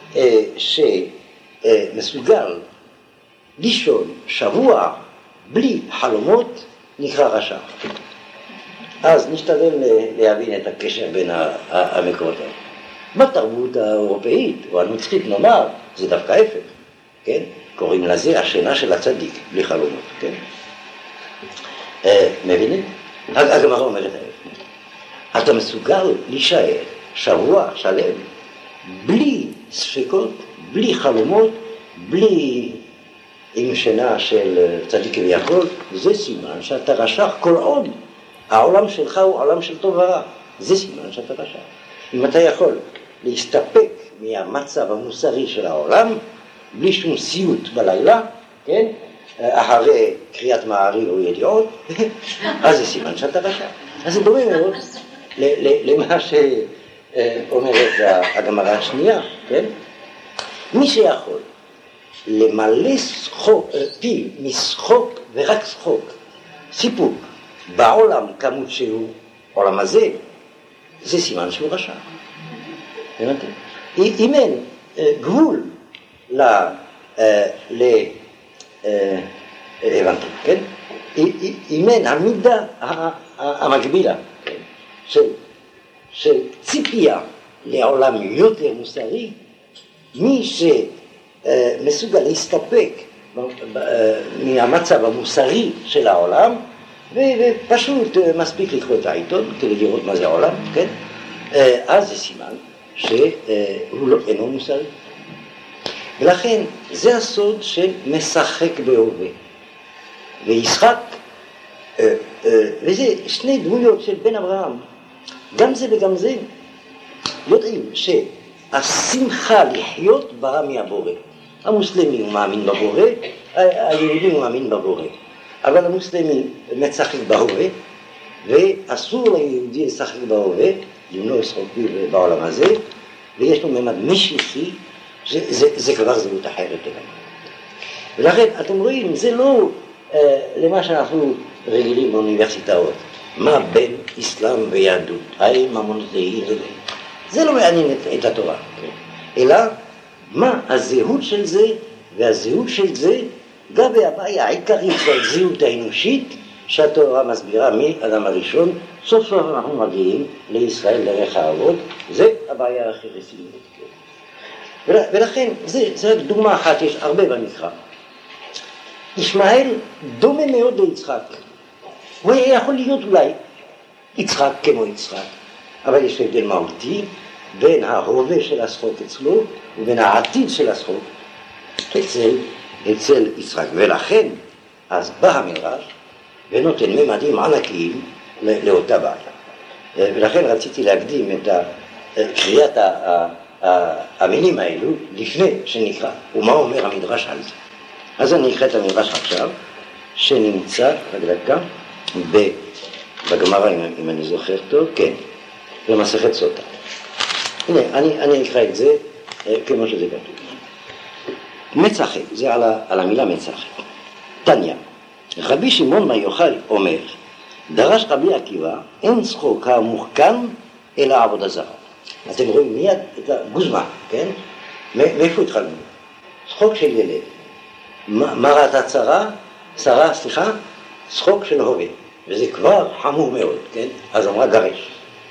שמסוגל לישון שבוע בלי חלומות, נקרא רשע. אז נשתדל להבין את הקשר בין המקורות האלה. בתרבות האירופאית או הנוצרית נאמר, זה דווקא ההפך, כן? קוראים לזה השינה של הצדיק, בלי חלומות, כן? מבינים? הגמרא אומרת ההפך. אתה מסוגל להישאר שבוע שלם, בלי ספקות, בלי חלומות, בלי עם שינה של צדיק כביכול, זה סימן שאתה רשע כל עוד. העולם שלך הוא עולם של טוב ורע, זה סימן שאתה רשע. אם אתה יכול להסתפק מהמצב המוסרי של העולם, בלי שום סיוט בלילה, כן? אחרי קריאת מעריב או ידיעות, אז זה סימן שאתה רשע. אז זה דומה מאוד למה שאומרת הגמרא השנייה, כן? מי שיכול למלא פיו משחוק ורק שחוק, סיפוק, בעולם כמות שהוא, עולם הזה, זה סימן שהוא רשע. הבנתם? אם אין גבול הבנתם, כן? אם אין המידה המקבילה של ציפייה לעולם יותר מוסרי, מי שמסוגל להסתפק מהמצב המוסרי של העולם, ופשוט מספיק לקרוא את העיתון כדי לראות מה זה העולם, כן? אז זה סימן שהוא אינו מוסרי. ולכן זה הסוד של משחק בהווה. וישחק, וזה שני דמויות של בן אברהם, גם זה וגם זה, יודעים שהשמחה לחיות באה מהבורא. המוסלמי הוא מאמין בבורא, היהודי הוא מאמין בבורא, אבל המוסלמי משחק בהווה, ואסור ליהודי לשחק בהווה, אם לא ישחק בעולם הזה, ויש לו ממד משיחי, זה כבר זהות אחרת לגמרי. ולכן אתם רואים, זה לא למה שאנחנו רגילים באוניברסיטאות, מה בין אסלאם ויהדות, האם המונותאיזם, זה לא מעניין את התורה, אלא מה הזהות של זה, והזהות של זה גם הבעיה העיקרית של הזהות האנושית שהתורה מסבירה מאדם הראשון, סוף סוף אנחנו מגיעים לישראל דרך האבות, זה הבעיה הכי רצינית. ולכן זה רק דוגמה אחת, יש הרבה במקרא. ישמעאל דומה מאוד ליצחק, הוא יכול להיות אולי יצחק כמו יצחק, אבל יש הבדל מהותי בין ההווה של השחוק אצלו ובין העתיד של השחוק אצל יצחק. ולכן אז בא המדרש ונותן ממדים ענקיים לאותה בעיה. ולכן רציתי להקדים את קריאת המילים האלו לפני שנקרא ומה אומר המדרש על זה. אז אני אקרא את המדרש עכשיו שנמצא רק דקה בגמרא, אם אני זוכר טוב, כן, במסכת סוטה. הנה, אני אקרא את זה כמו שזה כתוב. מצחק, זה על המילה מצחק. תניא, רבי שמעון בר יוחאי אומר, דרש רבי עקיבא, אין צחוק המוחכם אלא עבודה זרה. אתם רואים מיד את הגוזמה, כן? מאיפה התחלנו? צחוק של ילד. מה ראתה צרה? צחוק של הווה. וזה כבר חמור מאוד, כן? אז אמרה גרש.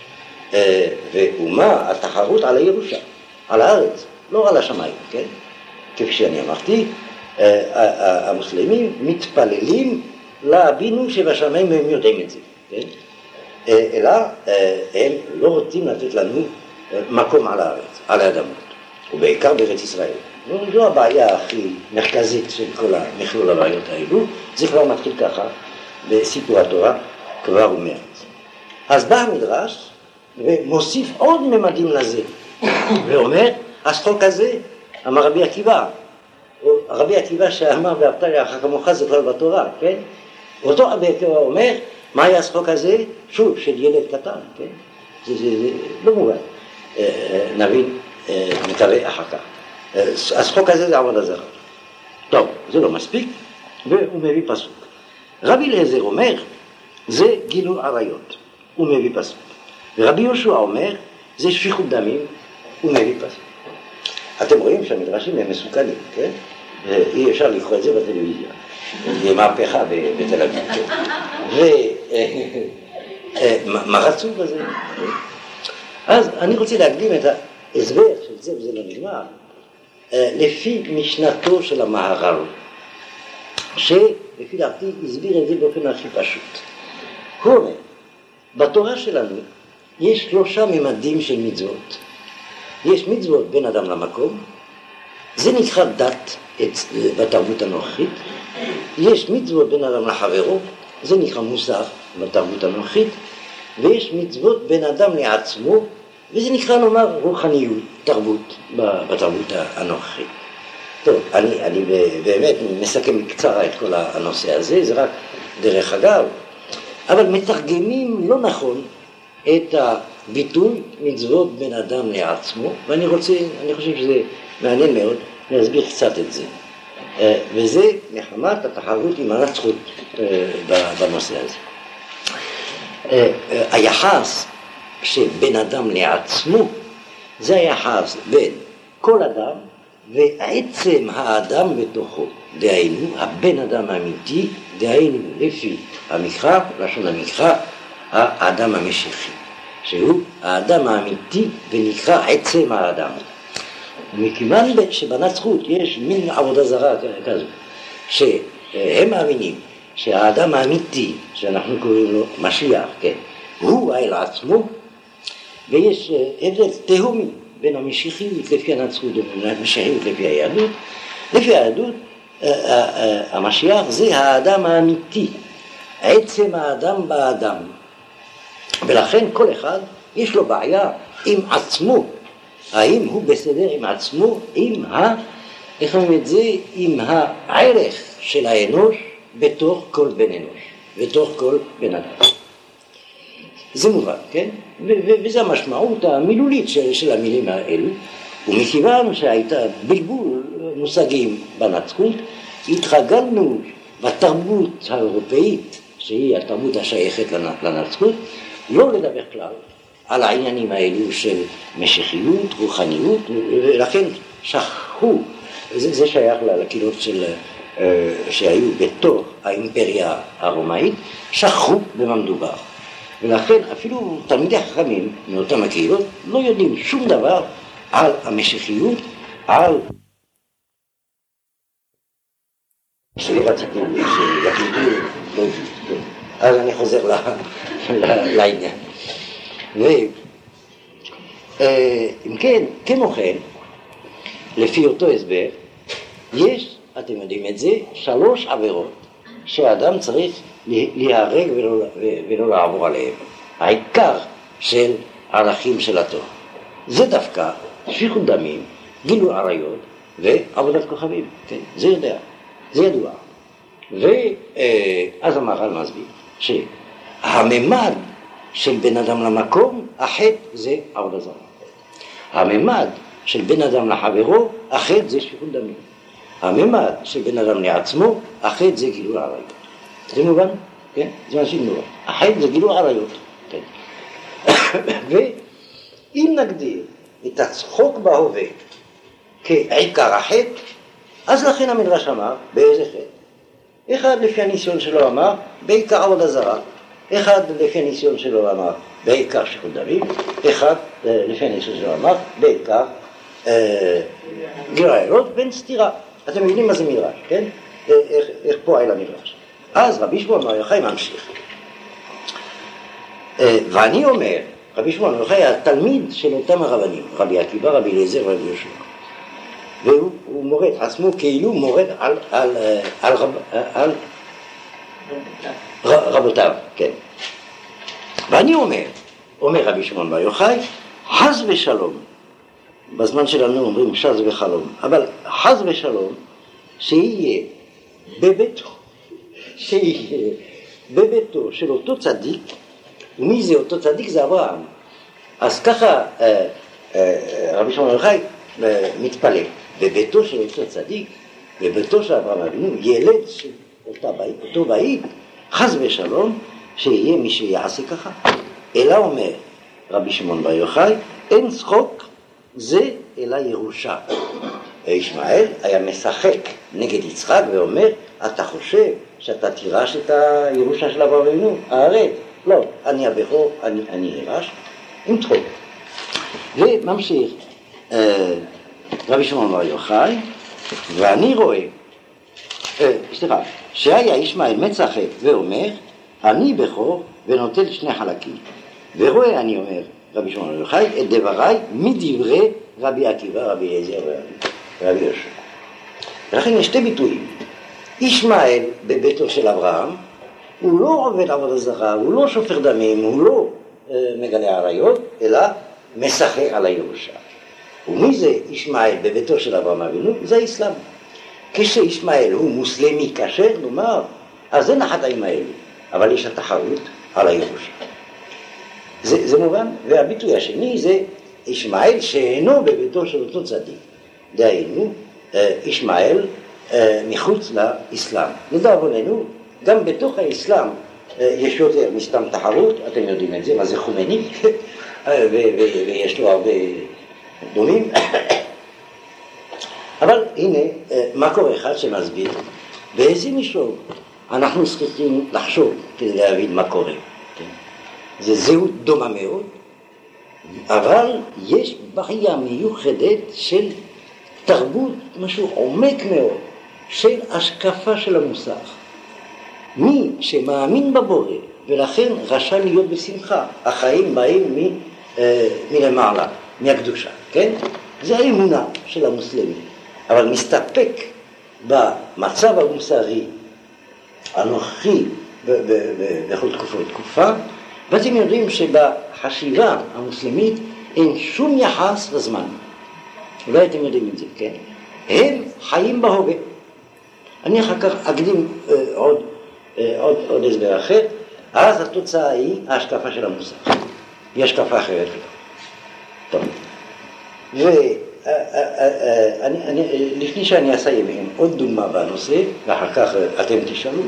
ומה התחרות על הירושה, על הארץ, לא על השמיים, כן? כפי שאני אמרתי, המוסלמים מתפללים לאבינו שבשמיים הם יודעים את זה, כן? אלא הם לא רוצים לתת לנו מקום על הארץ, על האדמות, ובעיקר בארץ ישראל. זו הבעיה הכי מרכזית של כל מכלול הבעיות האלו, זה כבר מתחיל ככה בסיפור התורה כבר ומאז. אז בא המדרש ומוסיף עוד ממדים לזה, ואומר, השחוק הזה, אמר רבי עקיבא, רבי עקיבא שאמר ואהבת לרעך כמוך זה כבר בתורה, כן? אותו רבי עקיבא אומר, מה היה השחוק הזה? שוב, של ילד קטן, כן? זה לא מובן. נבין, מקווה אחר כך. השחוק הזה זה עבודה זרה. טוב, זה לא מספיק, והוא מביא פסוק. רבי אליעזר אומר, זה גילוי עריות, הוא מביא פסוק. ורבי יהושע אומר, זה שפיכות דמים, הוא מביא פסוק. אתם רואים שהמדרשים הם מסוכנים, כן? אי אפשר לקרוא את זה בטלוויזיה. זה מהפכה בתל אביב, כן? ומה רצו בזה? אז אני רוצה להקדים את ההסבר של זה, וזה לא נגמר, לפי משנתו של המהר"ל, שלפי דעתי הסביר את זה באופן הכי פשוט. הוא אומר, בתורה שלנו יש 3 ממדים של מצוות. יש מצוות בין אדם למקום, זה נקרא דת בתרבות הנוכחית. יש מצוות בין אדם לחברו, זה נקרא מוסר בתרבות הנוכחית. ויש מצוות בין אדם לעצמו, וזה נקרא נאמר רוחניות, תרבות בתרבות הנוכחית. טוב, אני באמת מסכם בקצרה את כל הנושא הזה, זה רק דרך אגב, אבל מתרגמים לא נכון את הביטוי מצוות בין אדם לעצמו, ואני חושב שזה מעניין מאוד אני אסביר קצת את זה. וזה מחמת התחרות עם הנצרות בנושא הזה. היחס שבין אדם לעצמו, זה היחס בין כל אדם ועצם האדם בתוכו, דהיינו הבן אדם האמיתי, דהיינו לפי המקרא, לשון המקרא, האדם המשיחי, שהוא האדם האמיתי ונקרא עצם האדם. ומכיוון שבנצרות יש מין עבודה זרה כזו, שהם מאמינים שהאדם האמיתי, שאנחנו קוראים לו משיח, כן, הוא האל עצמו, ויש הבדל תהומי בין המשיחיות לפי הנצרות והמשיחיות לפי היהדות. לפי היהדות, המשיח זה האדם האמיתי, עצם האדם באדם, ולכן כל אחד יש לו בעיה עם עצמו, האם הוא בסדר עם עצמו, איך אומרים את זה, עם הערך של האנוש בתוך כל בן אנוש, בתוך כל בן אדם. זה מובן, כן? וזו המשמעות המילולית של המילים האלו, ומכיוון שהייתה בלבול מושגים בנצרות, התרגלנו בתרבות האירופאית, שהיא התרבות השייכת לנצרות, לא לדבר כלל על העניינים האלו של משיחיות, רוחניות, ולכן שכחו, זה שייך לקהילות שהיו בתוך האימפריה הרומאית, שכחו במה מדובר. ולכן אפילו תלמידי החכמים מאותם הקהילות לא יודעים שום דבר על המשיחיות, על שרציתם, שיקליטו, אז אני חוזר לעניין. ואם כן, כמו כן, לפי אותו הסבר, יש, אתם יודעים את זה, 3 עבירות שהאדם צריך להיהרג ולא לעבור עליהם. העיקר של הערכים של התורה. זה דווקא שפיכות דמים, גילוי עריות ועבודת כוכבים. כן? זה יודע, זה ידוע. ואז המהר"ל מסביר שהממד של בן אדם למקום, החטא זה עבודה זרה. הממד של בן אדם לחברו, החטא זה שפיכות דמים. הממד של בן אדם לעצמו, החטא זה גילוי עריות. זה מובן? כן? זה משהו מובן. החטא זה גילוי עריות. כן? ואם נגדיר את הצחוק בהווה כעיקר החטא, אז לכן המדרש אמר, באיזה חטא? אחד לפי הניסיון שלו אמר, בעיקר עבודה זרה. אחד לפי הניסיון שלו אמר, בעיקר שפיכות דמים. אחד לפי הניסיון שלו אמר, בעיקר גילוי עריות, בין סתירה. אתם יודעים מה זה מדרש, כן? איך פועל המדרש. אז רבי שמעון בר יוחאי ממשיך. ואני אומר, רבי שמעון בר יוחאי התלמיד של אותם הרבנים, רבי עקיבא, רבי אליעזר ורבי יהושע. והוא מורד, עצמו כאילו מורד על רבותיו, כן. ואני אומר רבי שמעון בר יוחאי, חס ושלום, בזמן שלנו אומרים שז וחלום, אבל חס ושלום שיהיה בביתו של אותו צדיק, ומי זה אותו צדיק? זה אברהם. אז ככה רבי שמעון בר יוחאי מתפלל, בביתו של אותו צדיק, בביתו של אברהם אבינו, ילד של אותו בית, חס ושלום שיהיה מי שיעשה ככה. אלא אומר רבי שמעון בר יוחאי, אין צחוק זה אלא ירושה. ישמעאל היה משחק נגד יצחק ואומר, אתה חושב שאתה תירש את הירושה של אברהם אבינו? הרי לא, אני הבכור, אני ירש, עם צחוק. וממשיך רבי שמעון בר יוחאי, ואני רואה, שהיה ישמעאל מצחק ואומר, אני בכור ונוטל 2 חלקים. ורואה, אני אומר, רבי שמעון בר יוחאי, את דבריי מדברי רבי עקיבא, רבי אליעזר ורבי יהושע. ולכן יש 2 ביטויים. ישמעאל בביתו של אברהם, הוא לא עובד עבודה זרה, הוא לא שופך דמים, הוא לא מגלה עריות, אלא משחק על הירושה. ומי זה ישמעאל בביתו של אברהם אבינו? זה האסלאם. כשישמעאל הוא מוסלמי כשר, נאמר, אז זה נחת האם האלו, אבל יש התחרות על הירושה. זה מובן. והביטוי השני זה ישמעאל שאינו בביתו של אותו צדיק. דהיינו, ישמעאל מחוץ לאסלאם. לדאבוננו, גם בתוך האסלאם יש יותר מסתם תחרות, אתם יודעים את זה, מה זה חומני, ויש לו הרבה דומים. אבל הנה מקור אחד שמסביר, באיזה מישור אנחנו צריכים לחשוב כדי להבין מה קורה. זה זהות דומה מאוד, אבל יש בעיה מיוחדת של תרבות, משהו עומק מאוד, של השקפה של המוסר. מי שמאמין בבורא ולכן רשאי להיות בשמחה, החיים באים מלמעלה, מהקדושה, כן? זה האמונה של המוסלמים, אבל מסתפק במצב המוסרי הנוכחי בכל תקופה, ואתם יודעים שבחשיבה המוסלמית אין שום יחס לזמן. אולי אתם יודעים את זה, כן? הם חיים בהווה. אני אחר כך אקדים עוד הסבר אחר, אז התוצאה היא ההשקפה של המוסר. היא השקפה אחרת. טוב. לפני שאני אסיים עם עוד דוגמה בנושא, ואחר כך אתם תשאלו,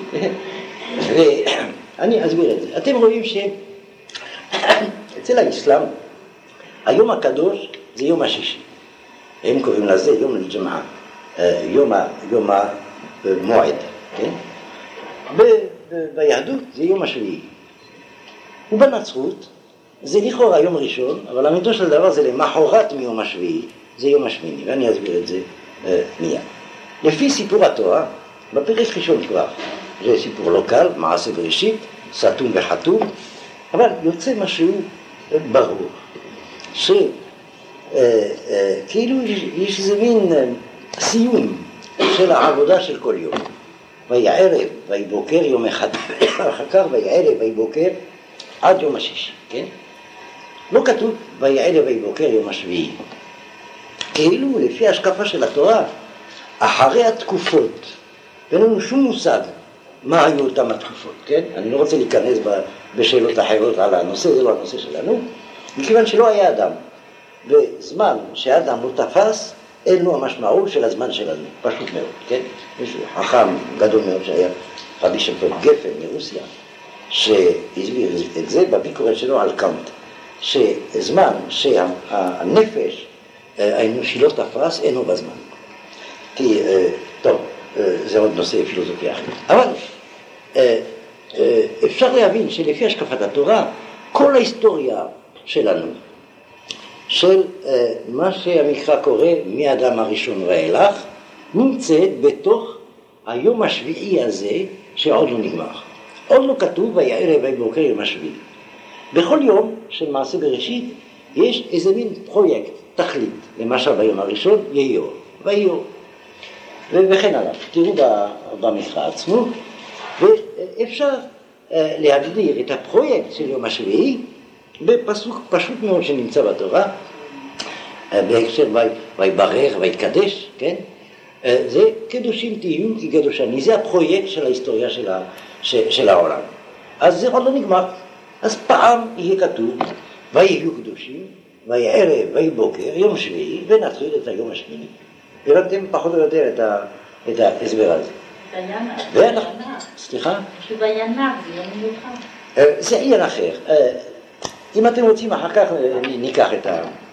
ואני אסביר את זה. אתם רואים שאצל האסלאם, היום הקדוש זה יום השישי. הם קוראים לזה יום אל-ג'מעה, יום המועד, כן? ביהדות זה יום השביעי. ובנצרות זה לכאורה יום ראשון, אבל אמיתו של דבר זה למחרת מיום השביעי, זה יום השמיני, ואני אסביר את זה מיד. לפי סיפור התורה, בפרק ראשון כבר, זה סיפור לא קל, מעשה בראשית, סתום וחתום, אבל יוצא משהו ברור, כאילו יש איזה מין סיום של העבודה של כל יום. ויהי ערב, ויהי בוקר יום אחד, אחר כך ויהי ערב, ויהי בוקר עד יום השישי, כן? לא כתוב ויהי ערב, ויהי בוקר יום השביעי. כאילו לפי ההשקפה של התורה, אחרי התקופות, אין לנו שום מושג מה היו אותם התקופות, כן? אני לא רוצה להיכנס בשאלות אחרות על הנושא, זה לא הנושא שלנו, מכיוון שלא היה אדם. בזמן שהאדם לא תפס, אין לו המשמעות של הזמן שלנו, פשוט מאוד, כן? מישהו חכם גדול מאוד שהיה רבי שמעון גפן מרוסיה, שהסביר את זה בביקורת שלו על קאנט, שזמן שהנפש האנושי לא תפס, אין לו בזמן. כי, טוב, זה עוד נושא פילוסופיה אחר. אבל אפשר להבין שלפי השקפת התורה, כל ההיסטוריה שלנו, של מה שהמקרא קורא מאדם הראשון ואילך, נמצאת בתוך היום השביעי הזה שעוד לא נגמר. עוד לא כתוב ויהי ערב ויהי בוקר יום השביעי. בכל יום של מעשה בראשית יש איזה מין פרויקט, תכלית. למשל ביום הראשון יהי אור, ויהי אור. וכן הלאה. תראו במקרא עצמו, ואפשר להגדיר את הפרויקט של יום השביעי בפסוק פשוט מאוד שנמצא בתורה, בהקשר ויברר ויתקדש, כן? זה קדושים תהיו כי קדוש אני, זה הפרויקט של ההיסטוריה של העולם. אז זה עוד לא נגמר. אז פעם יהיה כתוב ויהיו קדושים, ויהי ערב ויהי בוקר, יום שביעי, ונתחיל את היום השמיני. הבנתם פחות או יותר את ההסבר הזה. סליחה? שביינר, זה יום מיוחד. זה עניין אחר. אם אתם רוצים אחר כך ניקח את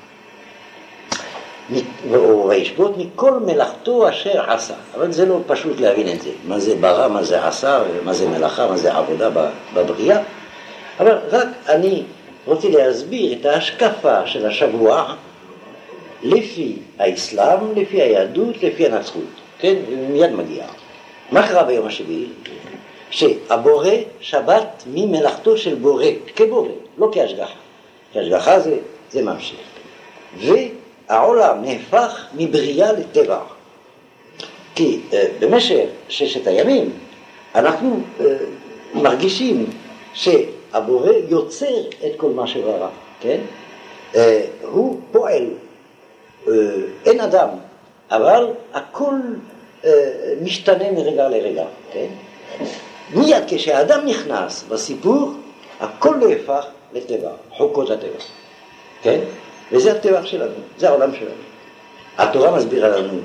וישפוט מכל מלאכתו אשר עשה. אבל זה לא פשוט להבין את זה. מה זה ברא, מה זה עשה, מה זה מלאכה, מה זה עבודה בבריאה. אבל רק אני רוצה להסביר את ההשקפה של השבוע לפי האסלאם, לפי היהדות, לפי הנצרות. כן? מיד מגיע. מה קרה ביום השביעי? שהבורא שבת ממלאכתו של בורא, כבורא, לא כהשגחה. כהשגחה זה ממשיך. והעולם נהפך מבריאה לטבע. כי במשך 6 הימים אנחנו מרגישים שהבורא יוצר את כל מה שברא, כן? הוא פועל, אין אדם, אבל הכל משתנה מרגע לרגע, כן? מיד כשהאדם נכנס בסיפור, הכל נהפך לטבע, חוקות הטבע, כן? וזה הטבע שלנו, זה העולם שלנו. התורה מסבירה לנו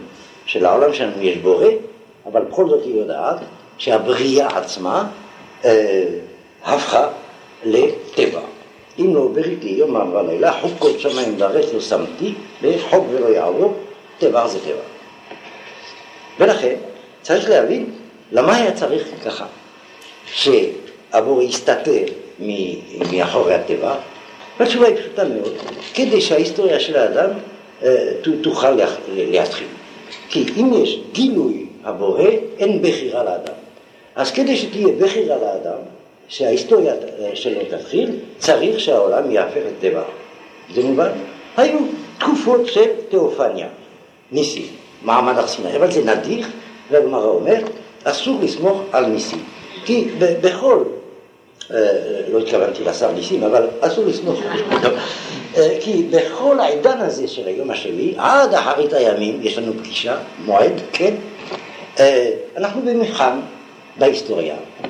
שלעולם שלנו יש בורא, אבל בכל זאת היא יודעת שהבריאה עצמה הפכה לטבע. אם לא בריתי יומם ולילה, חוקות שמיים וארץ לא שמתי, וחוק ולא יעבור, טבע זה טבע. ולכן צריך להבין למה היה צריך ככה, שהבורא יסתתר מאחורי הטבע, והתשובה היא פשוטה מאוד, כדי שההיסטוריה של האדם תוכל להתחיל. כי אם יש גילוי הבורא, אין בחירה לאדם. אז כדי שתהיה בחירה לאדם, שההיסטוריה שלו תתחיל, צריך שהעולם יהפך לטבע. זה מובן? היו תקופות של תיאופניה, ניסים, מעמד הר סיני, אבל זה נדיר, והגמרא אומר, אסור לסמוך על ניסים. כי בכל, לא התכוונתי לשר ניסים, אבל אסור לסמוך. כי בכל העידן הזה של היום השביעי, עד אחרית הימים, יש לנו פגישה, מועד, כן? אנחנו במבחן בהיסטוריה.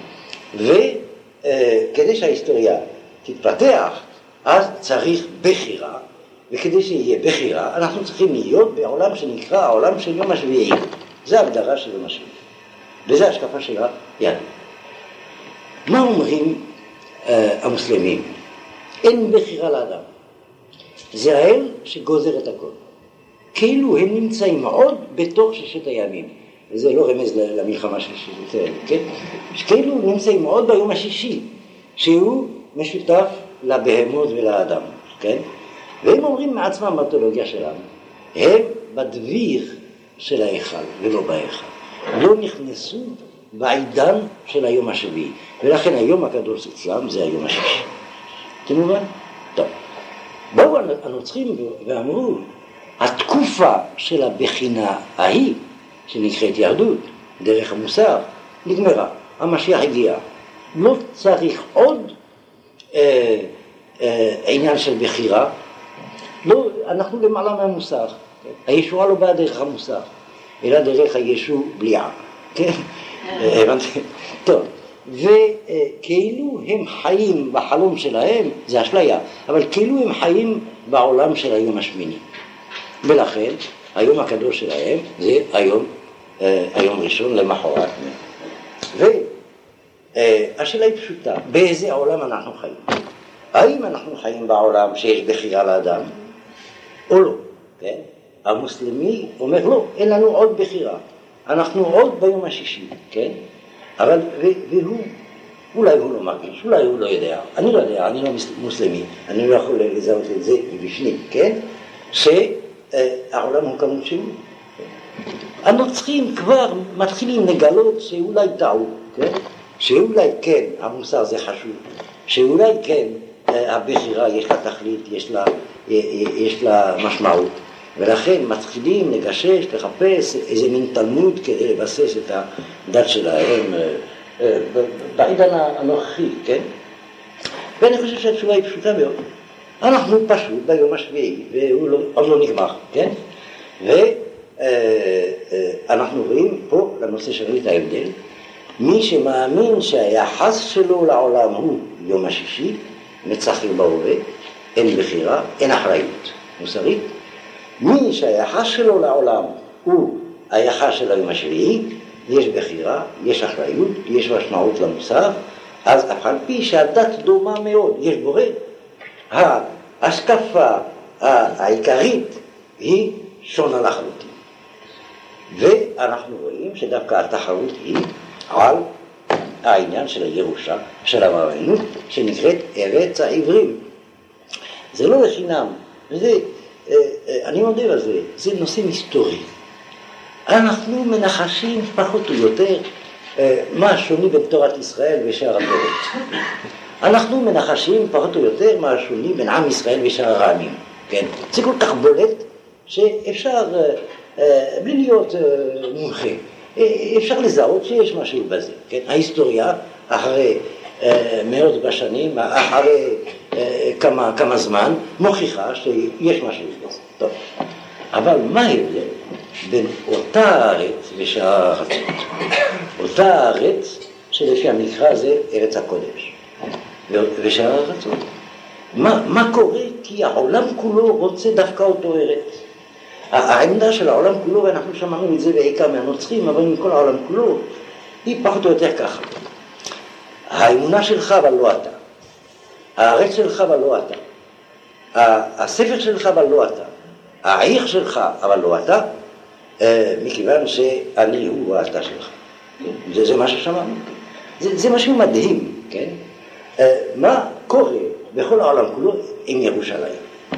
וכדי שההיסטוריה תתפתח, אז צריך בחירה, וכדי שיהיה בחירה, אנחנו צריכים להיות בעולם שנקרא העולם של יום השביעי. זה ההגדרה של יום השביעי. וזה השקפה של היהדות. מה אומרים המוסלמים? אין בחירה לאדם. זה האל שגוזר את הכל. כאילו הם נמצאים עוד בתוך ששת הימים. וזה לא רמז למלחמה של ששת הימים, כן? כאילו נמצאים עוד ביום השישי, שהוא משותף לבהמות ולאדם, כן? והם אומרים מעצמם באתולוגיה שלנו, הם בדביר של ההיכל ולא בהיכל. לא נכנסו בעידן של היום השביעי, ולכן היום הקדוש אצלם זה היום השישי. אתם מובן? טוב. באו הנוצרים ואמרו, התקופה של הבחינה ההיא, שנקראת יהדות, דרך המוסר, נגמרה. המשיח הגיע. לא צריך עוד עניין של בחירה. לא, אנחנו למעלה מהמוסר. הישועה לא באה דרך המוסר, אלא דרך הישוע בליעה. כן? הבנתי? טוב. וכאילו הם חיים בחלום שלהם, זה אשליה, אבל כאילו הם חיים בעולם של היום השמיני. ולכן, היום הקדוש שלהם זה היום ראשון למחרת. והשאלה היא פשוטה, באיזה עולם אנחנו חיים? האם אנחנו חיים בעולם שיש בחירה לאדם, או לא? כן? המוסלמי אומר לא, אין לנו עוד בחירה. אנחנו עוד ביום השישי, כן? אבל, והוא, אולי הוא לא מרגיש, אולי הוא לא יודע, אני לא יודע, אני לא מוסלמי, אני לא יכול לזהות את זה מבפנים, כן? שהעולם הוא כמות שהוא. הנוצרים כבר מתחילים לגלות שאולי טעו, כן? שאולי כן, המוסר זה חשוב, שאולי כן, הבחירה יש לה תכלית, יש לה משמעות, ולכן מתחילים לגשש, לחפש איזה מין תלמוד כדי לבסס את הדת שלהם בעידן הנוכחי, כן? ואני חושב שהתשובה היא פשוטה מאוד. אנחנו פשוט ביום השביעי, והוא עוד לא נגמר, כן? ואנחנו רואים פה לנושא של את ההבדל, מי שמאמין שהיחס שלו לעולם הוא יום השישי, מצחיר בהווה, אין בחירה, אין אחריות מוסרית. מי שהיחס שלו לעולם הוא היחס של היום השביעי, יש בחירה, יש אחריות, יש משמעות למוסר, אז אף על פי שהדת דומה מאוד, יש בורא, ההשקפה העיקרית היא שונה לחלוטין. ואנחנו רואים שדווקא התחרות היא על העניין של הירושה, של אברהם, שנקראת ארץ העברים. זה לא לחינם, וזה, אני מודה על זה, זה נושא היסטורי. אנחנו מנחשים פחות או יותר מה השוני בין תורת ישראל ושאר התורות. אנחנו מנחשים פחות או יותר מה השוני בין עם ישראל ושאר העמים. כן? זה כל כך בולט שאפשר, בלי להיות מומחה, אפשר לזהות שיש משהו בזה. כן? ההיסטוריה אחרי מאות בשנים, אחרי כמה זמן, מוכיחה שיש משהו בזה. טוב. אבל מה ההבדל בין אותה הארץ ושאר הארצות? אותה הארץ שלפי המקרא זה ארץ הקודש, ושאר הארצות. מה קורה? כי העולם כולו רוצה דווקא אותו ארץ. העמדה של העולם כולו, ואנחנו שמענו את זה בעיקר מהנוצרים, אבל עם כל העולם כולו, היא פחות או יותר ככה. האמונה שלך אבל לא אתה. הארץ שלך אבל לא אתה. הספר שלך אבל לא אתה. העיר שלך אבל לא אתה, מכיוון שאני הוא האתה שלך. זה מה ששמענו. זה משהו מדהים, כן? מה קורה בכל העולם כולו עם ירושלים?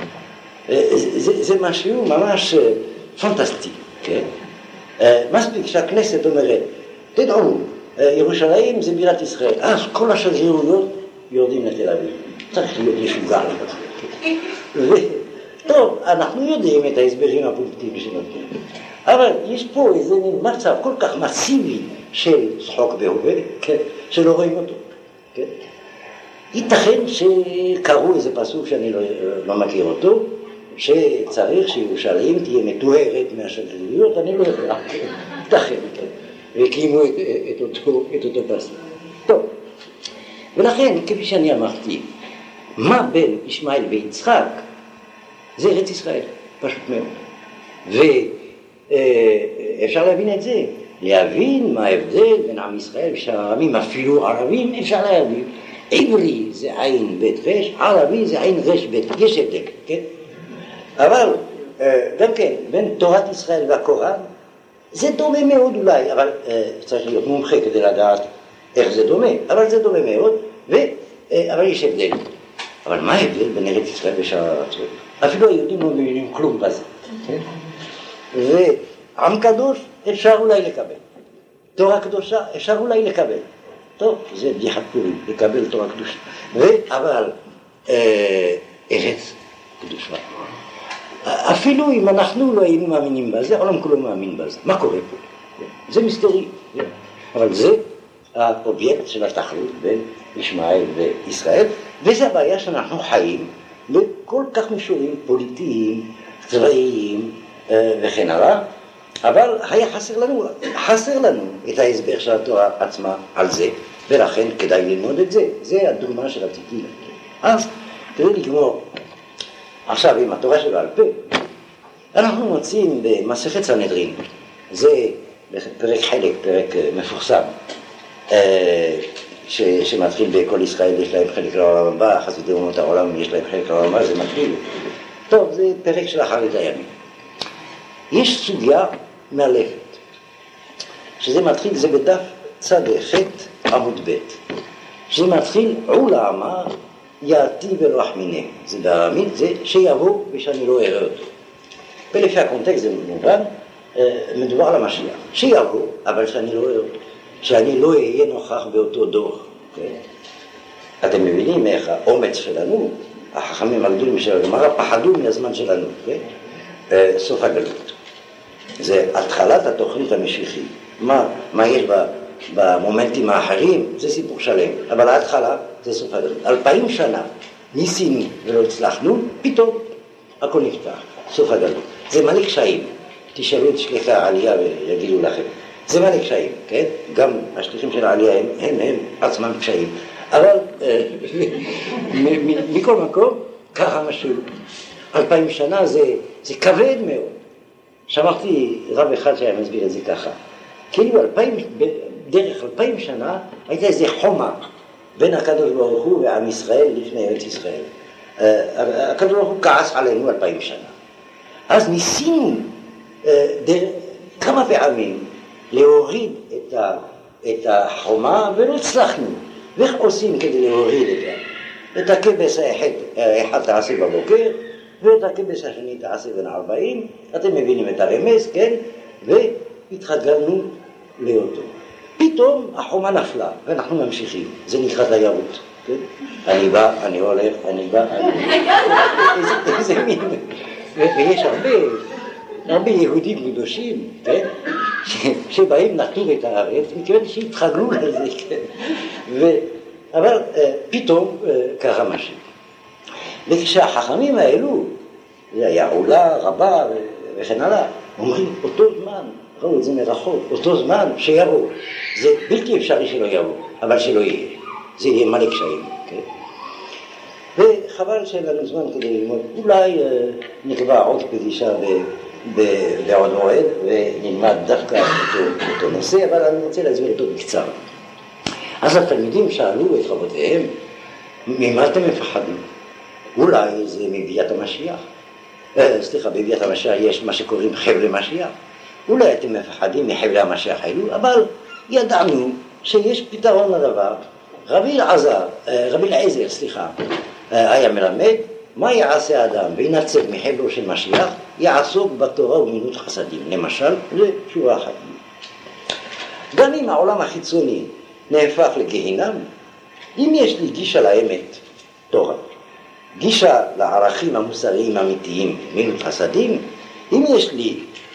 זה משהו ממש פנטסטי, כן? מספיק שהכנסת אומרת, תדעו, ירושלים זה בירת ישראל, אז כל השגרירויות יורדים לתל אביב. צריך להיות משוגע לזה. טוב, אנחנו יודעים את ההסברים הפוליטיים שנותנים, אבל יש פה איזה מצב כל כך מסיבי של צחוק בהווה, כן? שלא רואים אותו, כן? ייתכן שקראו איזה פסוק שאני לא מכיר אותו, שצריך שירושלים תהיה מטוהרת מהשגרירויות, אני לא יודע, ייתכן, כן? והקימו את אותו פסוק. טוב, ולכן, כפי שאני אמרתי, מה בין ישמעאל ויצחק, זה ארץ ישראל, פשוט מאוד. ואפשר להבין את זה, להבין מה ההבדל בין עם ישראל ושארמים, אפילו ערבים, אפשר להבין. עברי זה עין בית רש, ערבי זה עין רש בית, יש הבדל, כן? אבל גם כן, בין תורת ישראל והקוראן, זה דומה מאוד אולי, אבל צריך להיות מומחה כדי לדעת איך זה דומה, אבל זה דומה מאוד, אבל יש הבדל. אבל מה ההבדל בין ארץ ישראל ושאר הארצות? אפילו היהודים לא מבינים כלום בזה. ועם קדוש אפשר אולי לקבל. תורה קדושה אפשר אולי לקבל. טוב, זה בדיחת פורים, לקבל תורה קדושה. אבל ארץ קדושה. אפילו אם אנחנו לא היינו מאמינים בזה, העולם כולו מאמין בזה. מה קורה פה? זה מיסטרי. אבל זה האובייקט של התחרות בין ישמעאל וישראל, וזה הבעיה שאנחנו חיים בכל כך מישורים פוליטיים, צבאיים וכן הלאה, אבל היה חסר לנו את ההסבר של התורה עצמה על זה, ולכן כדאי ללמוד את זה. זה הדוגמה שרציתי לתת. אז כדי לגמור עכשיו עם התורה שבעל פה, אנחנו מוצאים במסכת סנהדרין, זה פרק חלק, פרק מפורסם, שמתחיל בכל ישראל יש להם חלק לעולם הבא, חסידי אומות העולם יש להם חלק לעולם הבא, זה מתחיל. טוב, זה פרק של אחרית הימים. יש סוגיה מאלפת, שזה מתחיל, זה בדף צד ח' עמוד ב', שזה מתחיל עולמה יעתי ולא אחמיני, זה בארמית, זה שיבוא ושאני לא אראה אותו. ולפי הקונטקסט זה מובן, מדובר על המשיח, שיבוא אבל שאני לא אראה אותו, שאני לא אהיה נוכח באותו דור. אתם מבינים איך האומץ שלנו, החכמים הגדולים של הגמרא פחדו מהזמן שלנו, סוף הגלות. זה התחלת התוכנית המשיחית. מה יש במומנטים האחרים? זה סיפור שלם, אבל ההתחלה זה סוף הגלות. 2000 שנה ניסינו ולא הצלחנו, פתאום הכל נפתח, סוף הגלות. זה מלא קשיים, תשאלו את שליחי העלייה ויגידו לכם. זה מלא קשיים, כן? גם השליחים של העלייה הם עצמם קשיים. אבל מכל מקום, ככה משהו. 2000 שנה זה כבד מאוד. שמעתי רב אחד שהיה מסביר את זה ככה. כאילו דרך 2000 שנה הייתה איזה חומה בין הקדוש ברוך הוא ועם ישראל לפני ארץ ישראל. הקדוש ברוך הוא כעס עלינו 2000 שנה. אז ניסינו כמה פעמים להוריד את החומה ולא הצלחנו. ואיך עושים כדי להוריד את הכבש האחד תעשה בבוקר ואת הכבש השני תעשה בין 40, אתם מבינים את הרמז, כן? והתחגלנו לאותו. פתאום החומה נפלה ואנחנו ממשיכים, זה נקרא תיירות, כן? אני בא, אני הולך, אני בא, איזה מין, ויש הרבה יהודים קדושים, כן? שבאים נטור את הארץ, מכיוון שהתחגלו לזה, כן? אבל פתאום קרה משהו. וכשהחכמים האלו, זה היה עולה רבה וכן הלאה, אומרים אותו זמן, ראו את זה מרחוק, אותו זמן שיבוא, זה בלתי אפשרי שלא יבוא, אבל שלא יהיה, זה יהיה מלא קשיים, כן? וחבל שאין לנו זמן כדי ללמוד, אולי נקבע עוד פגישה בעוד מועד ונלמד דווקא אותו נושא, אבל אני רוצה להסביר אותו בקצר. אז התלמידים שאלו את רבותיהם, ממה אתם מפחדים? אולי זה מביאת המשיח. בביאת המשיח יש מה שקוראים חבלי משיח. אולי אתם מפחדים מחבלי המשיח האלו, אבל ידענו שיש פתרון לדבר. רבי אליעזר, היה מלמד, מה יעשה האדם וינצל מחבלו של משיח? יעסוק בתורה ומילות חסדים. למשל, זה שורה אחת. גם אם העולם החיצוני נהפך לגיהינם, אם יש לי גישה לאמת, תורה, גישה לערכים המוסריים האמיתיים, מילות חסדים, אם יש לי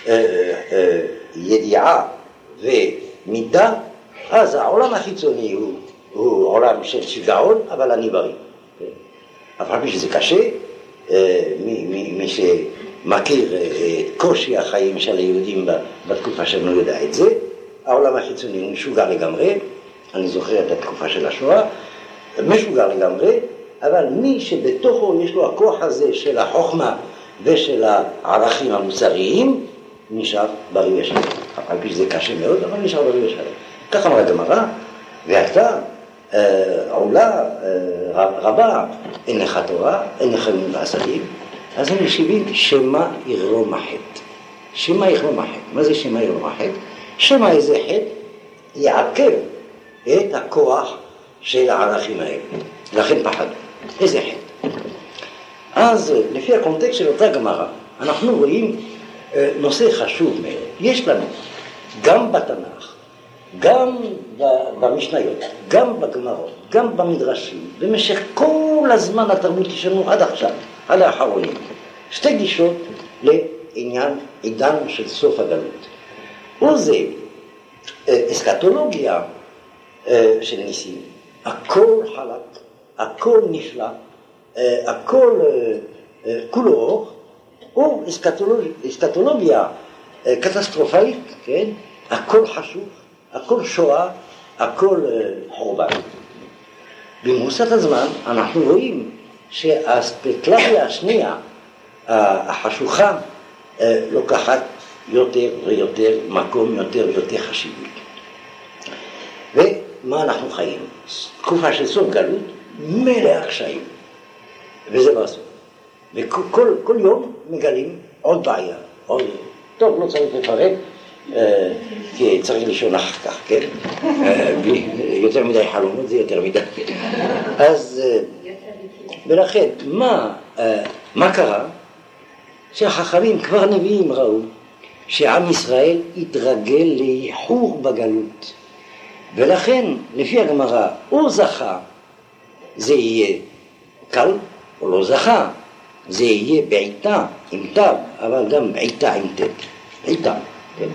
ידיעה ומידה, אז העולם החיצוני הוא עולם של שיגעון, אבל אני בריא. אבל מי שזה קשה, מי שמכיר את קושי החיים של היהודים בתקופה שאני לא יודע את זה, העולם החיצוני הוא משוגע לגמרי, אני זוכר את התקופה של השואה, משוגע לגמרי, אבל מי שבתוכו יש לו הכוח הזה של החוכמה ושל הערכים המוסריים, נשאר בריא ושלם. על פי שזה קשה מאוד, אבל נשאר בריא ושלם. כך אמרה הגמרא, ואתה עולה רבה, אין לך תורה, אין לך מילות חסדים, אז הם משיבים שמא יגרום החטא. שמא יגרום החטא. מה זה שמא יגרום החטא? שמא איזה חטא יעכב את הכוח של הערכים האלה. לכן פחדו. איזה חטא. אז לפי הקונטקסט של אותה גמרא, אנחנו רואים נושא חשוב מאוד. יש לנו גם בתנ"ך, גם במשניות, גם בגמרות, גם במדרשים, במשך כל הזמן התרבות שלנו עד עכשיו, עד האחרונים, שתי גישות לעניין עידן של סוף הגלות. וזה אסקטולוגיה של ניסים, הכל חלק, הכל נפלא, הכל כולו אור, או אסקטולוגיה קטסטרופלית, כן? הכל חשוך, הכל שואה, הכל חורבן. במרוצת הזמן אנחנו רואים שהאספקלריה השנייה, החשוכה, לוקחת יותר ויותר מקום, יותר ויותר חשיבות. ומה אנחנו חיים? תקופה של סוף גלות, מלא קשיים, וזה לא הסוף. וכל יום מגלים עוד בעיה, עוד... טוב, לא צריך לפרט, כי צריך לישון אחר כך, כן? יותר מדי חלומות זה יותר מדי. אז, ולכן, מה קרה? שהחכמים כבר נביאים ראו שעם ישראל התרגל לאיחור בגלות. ולכן, לפי הגמרא, או זכה, זה יהיה קל, או לא זכה, זה יהיה בעיטה עם תו, אבל גם בעיטה עם תת. בעיטה, כן?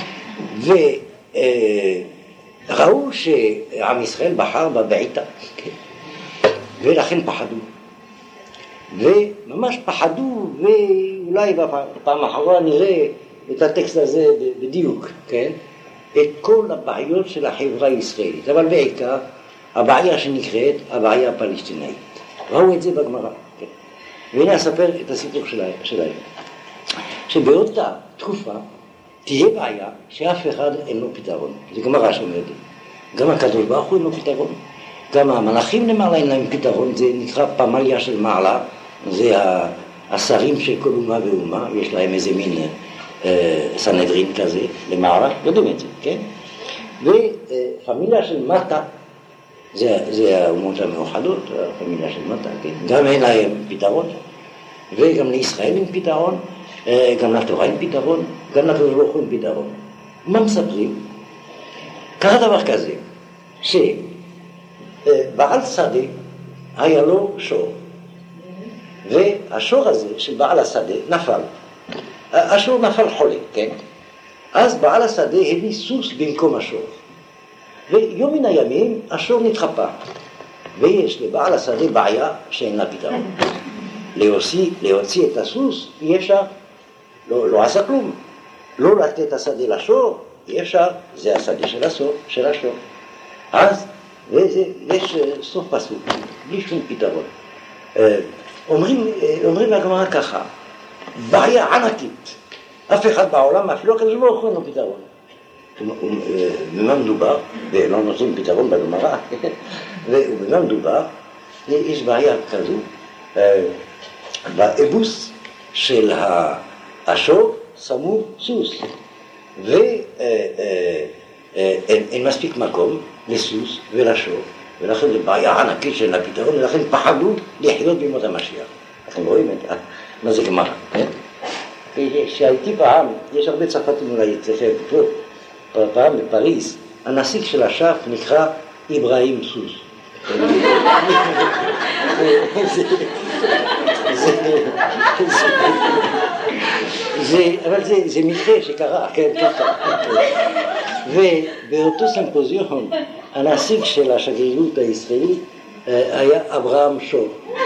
וראו שעם ישראל בחר בבעיטה, כן? ולכן פחדו. וממש פחדו, ואולי בפעם האחרונה נראה את הטקסט הזה בדיוק, כן? את כל הבעיות של החברה הישראלית, אבל בעיקר הבעיה שנקראת הבעיה הפלסטינאית. ראו את זה בגמרא, כן? והנה אספר את הסיפור שלהם. שבאותה תקופה תהיה בעיה שאף אחד אין לו פתרון. זה גמרא שאומרת. גם הקדוש ברוך הוא אין לו פתרון. גם המלאכים למעלה אין להם פתרון. זה נקרא פמליה של מעלה. זה השרים של כל אומה ואומה. יש להם איזה מין סנהדרין כזה למעלה. יודעים את זה, כן? ופמליה של מטה, זה האומות המאוחדות, הפמליה של מטה, כן? גם אין להם פתרון. וגם לישראל אין פתרון. גם לתורה אין פתרון, גם לקדוש ברוך הוא אין פתרון. מה מספרים? קרה דבר כזה, שבעל שדה היה לו שור, והשור הזה של בעל השדה נפל. השור נפל חולה, כן? אז בעל השדה הביא סוס במקום השור. ויום מן הימים השור נתחפה, ויש לבעל השדה בעיה שאין לה פתרון. להוציא את הסוס אי אפשר, לא עשה כלום. לא לתת את השדה לשור, אי אפשר, זה השדה של השור. אז יש סוף פסוק, בלי שום פתרון. אומרים לגמרא ככה, בעיה ענקית, אף אחד בעולם, אפילו הקדוש ברוך הוא אין לו פתרון. ובמה מדובר, ולא נותנים פתרון בגמרא, ובמה מדובר, יש בעיה כזו, באבוס של השור שמו סוס, ואין מספיק מקום לסוס ולשור, ולכן זה בעיה ענקית של הפתרון, ולכן פחדו לחיות בימות המשיח. אתם רואים את מה זה גמרא, כן? כשהייתי פעם, יש הרבה צרפתים אולי אצלכם פה, פעם בפריז, הנסיך של השף נקרא אברהים סוס. אבל זה מקרה שקרה, כן, ככה. ובאותו סימפוזיון, הנסיך של השגרירות הישראלית היה אברהם שור.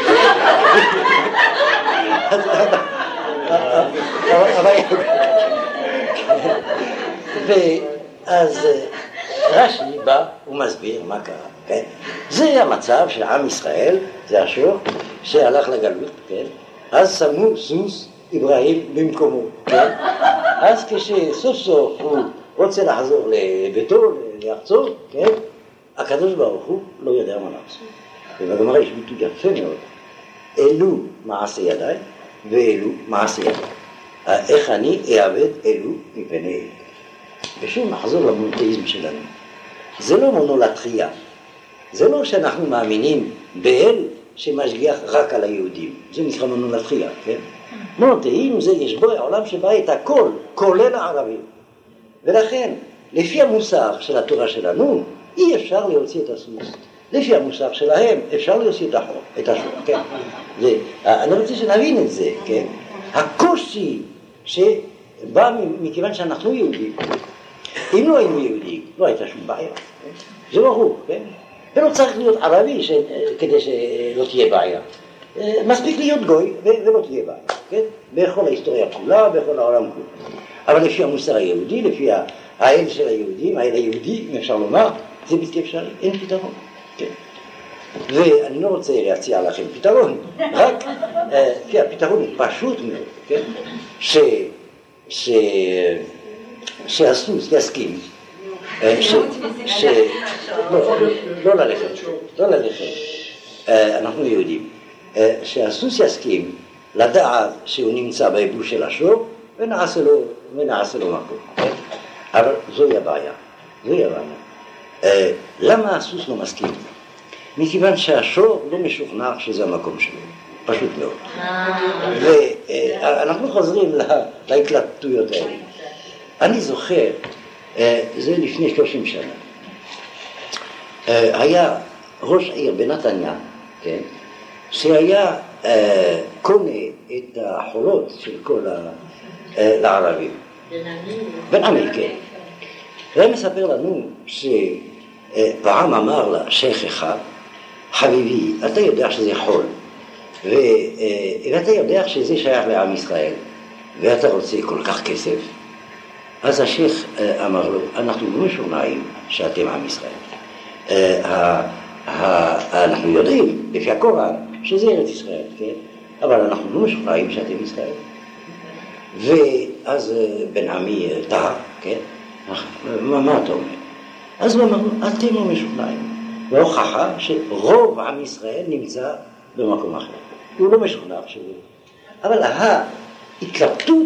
ואז רש"י בא ומסביר מה קרה, כן? זה המצב של עם ישראל, זה השור שהלך לגלות, כן? אז שמו סוס אברהים במקומו, כן? אז כשסוף סוף הוא רוצה לחזור לביתו, לארצו, כן? הקדוש ברוך הוא לא יודע מה לעשות. ובגמרא יש ביטוי יפה מאוד, אלו מעשה ידיי ואלו מעשה ידיי. איך אני אעבד אלו מפני אלו. ושוב נחזור למונותאיזם שלנו. זה לא מונולתריה. זה לא שאנחנו מאמינים באל שמשגיח רק על היהודים. זה נקרא מונולתריה, כן? מונותאיזם זה יש בו העולם שבא את הכל, כולל הערבים. ולכן, לפי המוסר של התורה שלנו, אי אפשר להוציא את הסוס. לפי המוסר שלהם, אפשר להוציא את השור, כן? אני רוצה שנבין את זה, כן? הקושי שבא מכיוון שאנחנו יהודים. אם לא היינו יהודים, לא הייתה שום בעיה. זה ברור, כן? ולא צריך להיות ערבי כדי שלא תהיה בעיה. מספיק להיות גוי ולא תהיה בעיה, כן? בכל ההיסטוריה כולה, בכל העולם כולה. אבל לפי המוסר היהודי, לפי האל של היהודים, האל היהודי, אם אפשר לומר, זה בלתי אפשרי, אין פתרון, כן? ואני לא רוצה להציע לכם פתרון, רק כי הפתרון הוא פשוט מאוד, כן? שהסוס יסכים, לא ללכת, אנחנו יהודים, שהסוס יסכים לדעת שהוא נמצא באבוס של השור ונעשה לו מקום, אבל זוהי הבעיה, למה הסוס לא מסכים? מכיוון שהשור לא משוכנע שזה המקום שלו, פשוט מאוד. ואנחנו חוזרים להתלבטויות האלה. אני זוכר, זה לפני 30 שנה, היה ראש העיר בנתניה, כן, שהיה קונה את החולות של כל לערבים. בן עמי, כן. והם מספר לנו שפעם אמר לה שייך אחד, חביבי, אתה יודע שזה חול, ואתה יודע שזה שייך לעם ישראל, ואתה רוצה כל כך כסף, אז השייך אמר לו, אנחנו לא משוכנעים שאתם עם ישראל. אנחנו יודעים, לפי הקוראן, שזה ארץ ישראל, כן? אבל אנחנו לא משוכנעים שאתם ישראל. ואז בן עמי תהה, כן? מה אתה אומר? אז הוא אמר לו, אתם לא משוכנעים. והוכחה שרוב עם ישראל נמצא במקום אחר. הוא לא משוכנע שזה. אבל ההתלבטות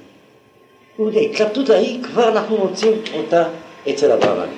ההיא, כבר אנחנו מוצאים אותה אצל אברהם אבינו.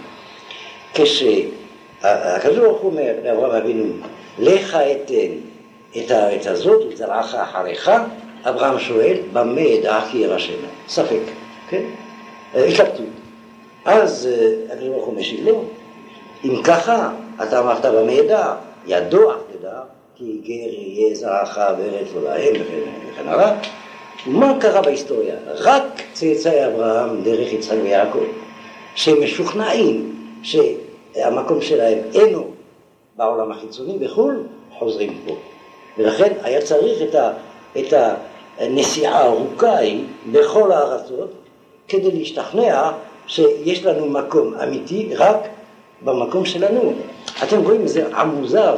כשהקדוש ברוך הוא אומר לאברהם אבינו, לך אתן את הארץ הזאת וזרעך אחריך, אברהם שואל, במה ידע כי ירשנה? ספק, כן? התלבטות. אז הקדוש ברוך הוא משיב לו, אם ככה, אתה אמרת במה ידע, ידוע תדע, כי גר יהיה זרעך בארץ לא להם וכן הלאה. ומה קרה בהיסטוריה? רק צאצאי אברהם דרך יצחק ויעקב, שמשוכנעים שהמקום שלהם אינו בעולם החיצוני בחו"ל, חוזרים פה. ולכן היה צריך את הנסיעה הארוכה בכל הארצות, כדי להשתכנע שיש לנו מקום אמיתי רק במקום שלנו. אתם רואים, זה המוזר.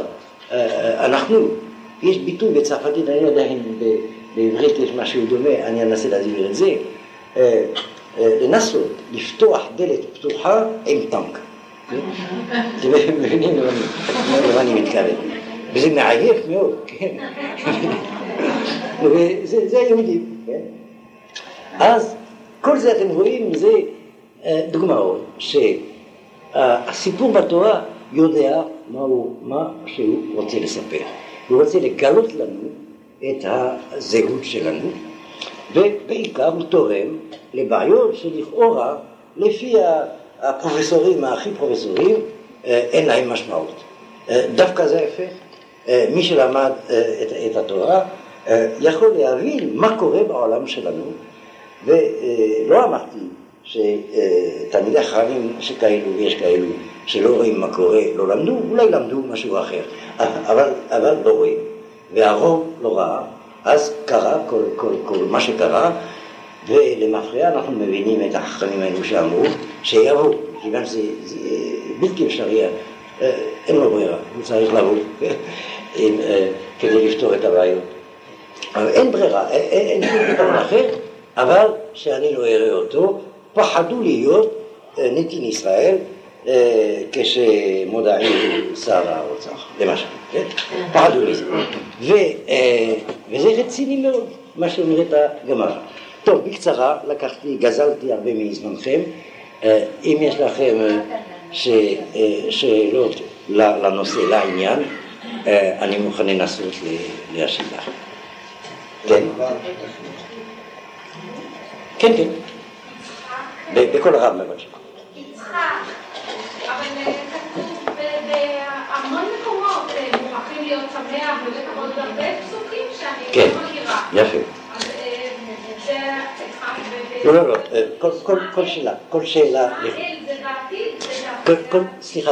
יש ביטוי בצרפתית, אני יודע אם בעברית יש משהו דומה, אני אנסה להסביר את זה. לנסות לפתוח דלת פתוחה עם טנק. אתם מבינים למה אני מתכוון. וזה מעייף מאוד, כן. וזה היהודים, כן. אז כל זה אתם רואים, זה דוגמאות שהסיפור בתורה יודע מה שהוא רוצה לספר. הוא רוצה לגלות לנו את הזהות שלנו, ובעיקר הוא תורם לבעיות שלכאורה לפי הפרופסורים, הכי פרופסורים, אין להם משמעות. דווקא זה ההפך. מי שלמד את התורה יכול להבין מה קורה בעולם שלנו, ולא אמרתי שתלמידי חכמים שכאלו ויש כאלו שלא רואים מה קורה, לא למדו, אולי למדו משהו אחר, אבל לא רואים, והרוב לא ראה, אז קרה כל מה שקרה, ולמפרע אנחנו מבינים את החכמים האלו שאמרו שיבואו, כיוון שזה בלתי אפשרי, אין לו ברירה, הוא צריך לבוא כדי לפתור את הבעיות. אבל אין ברירה, אין שום פתרון אחר, אבל שאני לא אראה אותו, פחדו להיות נתין ישראל כשמודעי שר האוצר, למשל, כן? פחדו לזה. וזה רציני מאוד, מה שאומרת הגמרא. טוב, בקצרה, גזלתי הרבה מזמנכם. אם יש לכם שאלות לנושא, לעניין, אני מוכן לנסות להשיב לך. כן? כן, כן. בכל הרב מבקשים. יצחק, אבל כתוב בהמון מקומות מוכרחים להיות שמח ובטח עוד הרבה פסוקים שאני לא מכירה. יפה. אז זה יצחק לא, כל שאלה. זה בעתיד, סליחה.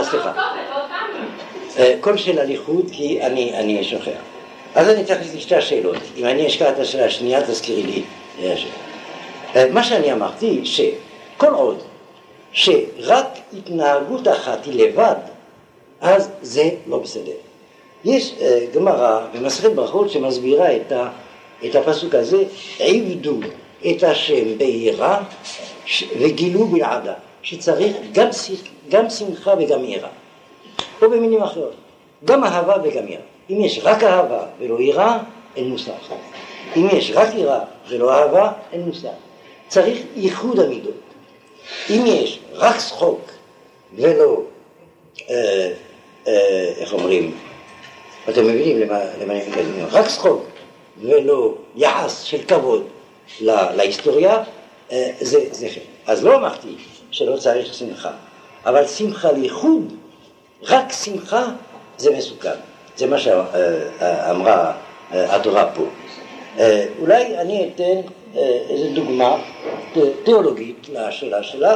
כל שאלה לחוד כי אני שוכח. אז אני צריך לשתי השאלות. אם אני אשכח את השאלה השנייה, תזכירי לי. מה שאני אמרתי, שכל עוד שרק התנהגות אחת היא לבד, אז זה לא בסדר. יש גמרא במסכת ברכות שמסבירה את הפסוק הזה, עבדו את השם ביראה וגילו בלעדה, שצריך גם שמחה וגם יראה. או במילים אחרות, גם אהבה וגם יראה. אם יש רק אהבה ולא יראה, אין מוסר. אם יש רק יראה ולא אהבה, אין מוסר. צריך ייחוד המידות. אם יש רק שחוק ולא, איך אומרים, אתם מבינים למה אני מתכוון, רק שחוק ולא יחס של כבוד להיסטוריה, זה חלק. אז לא אמרתי שלא צריך שמחה, אבל שמחה לייחוד, רק שמחה זה מסוכן. זה מה שאמרה התורה פה. אולי אני אתן איזו דוגמה תיאולוגית לשאלה שלך.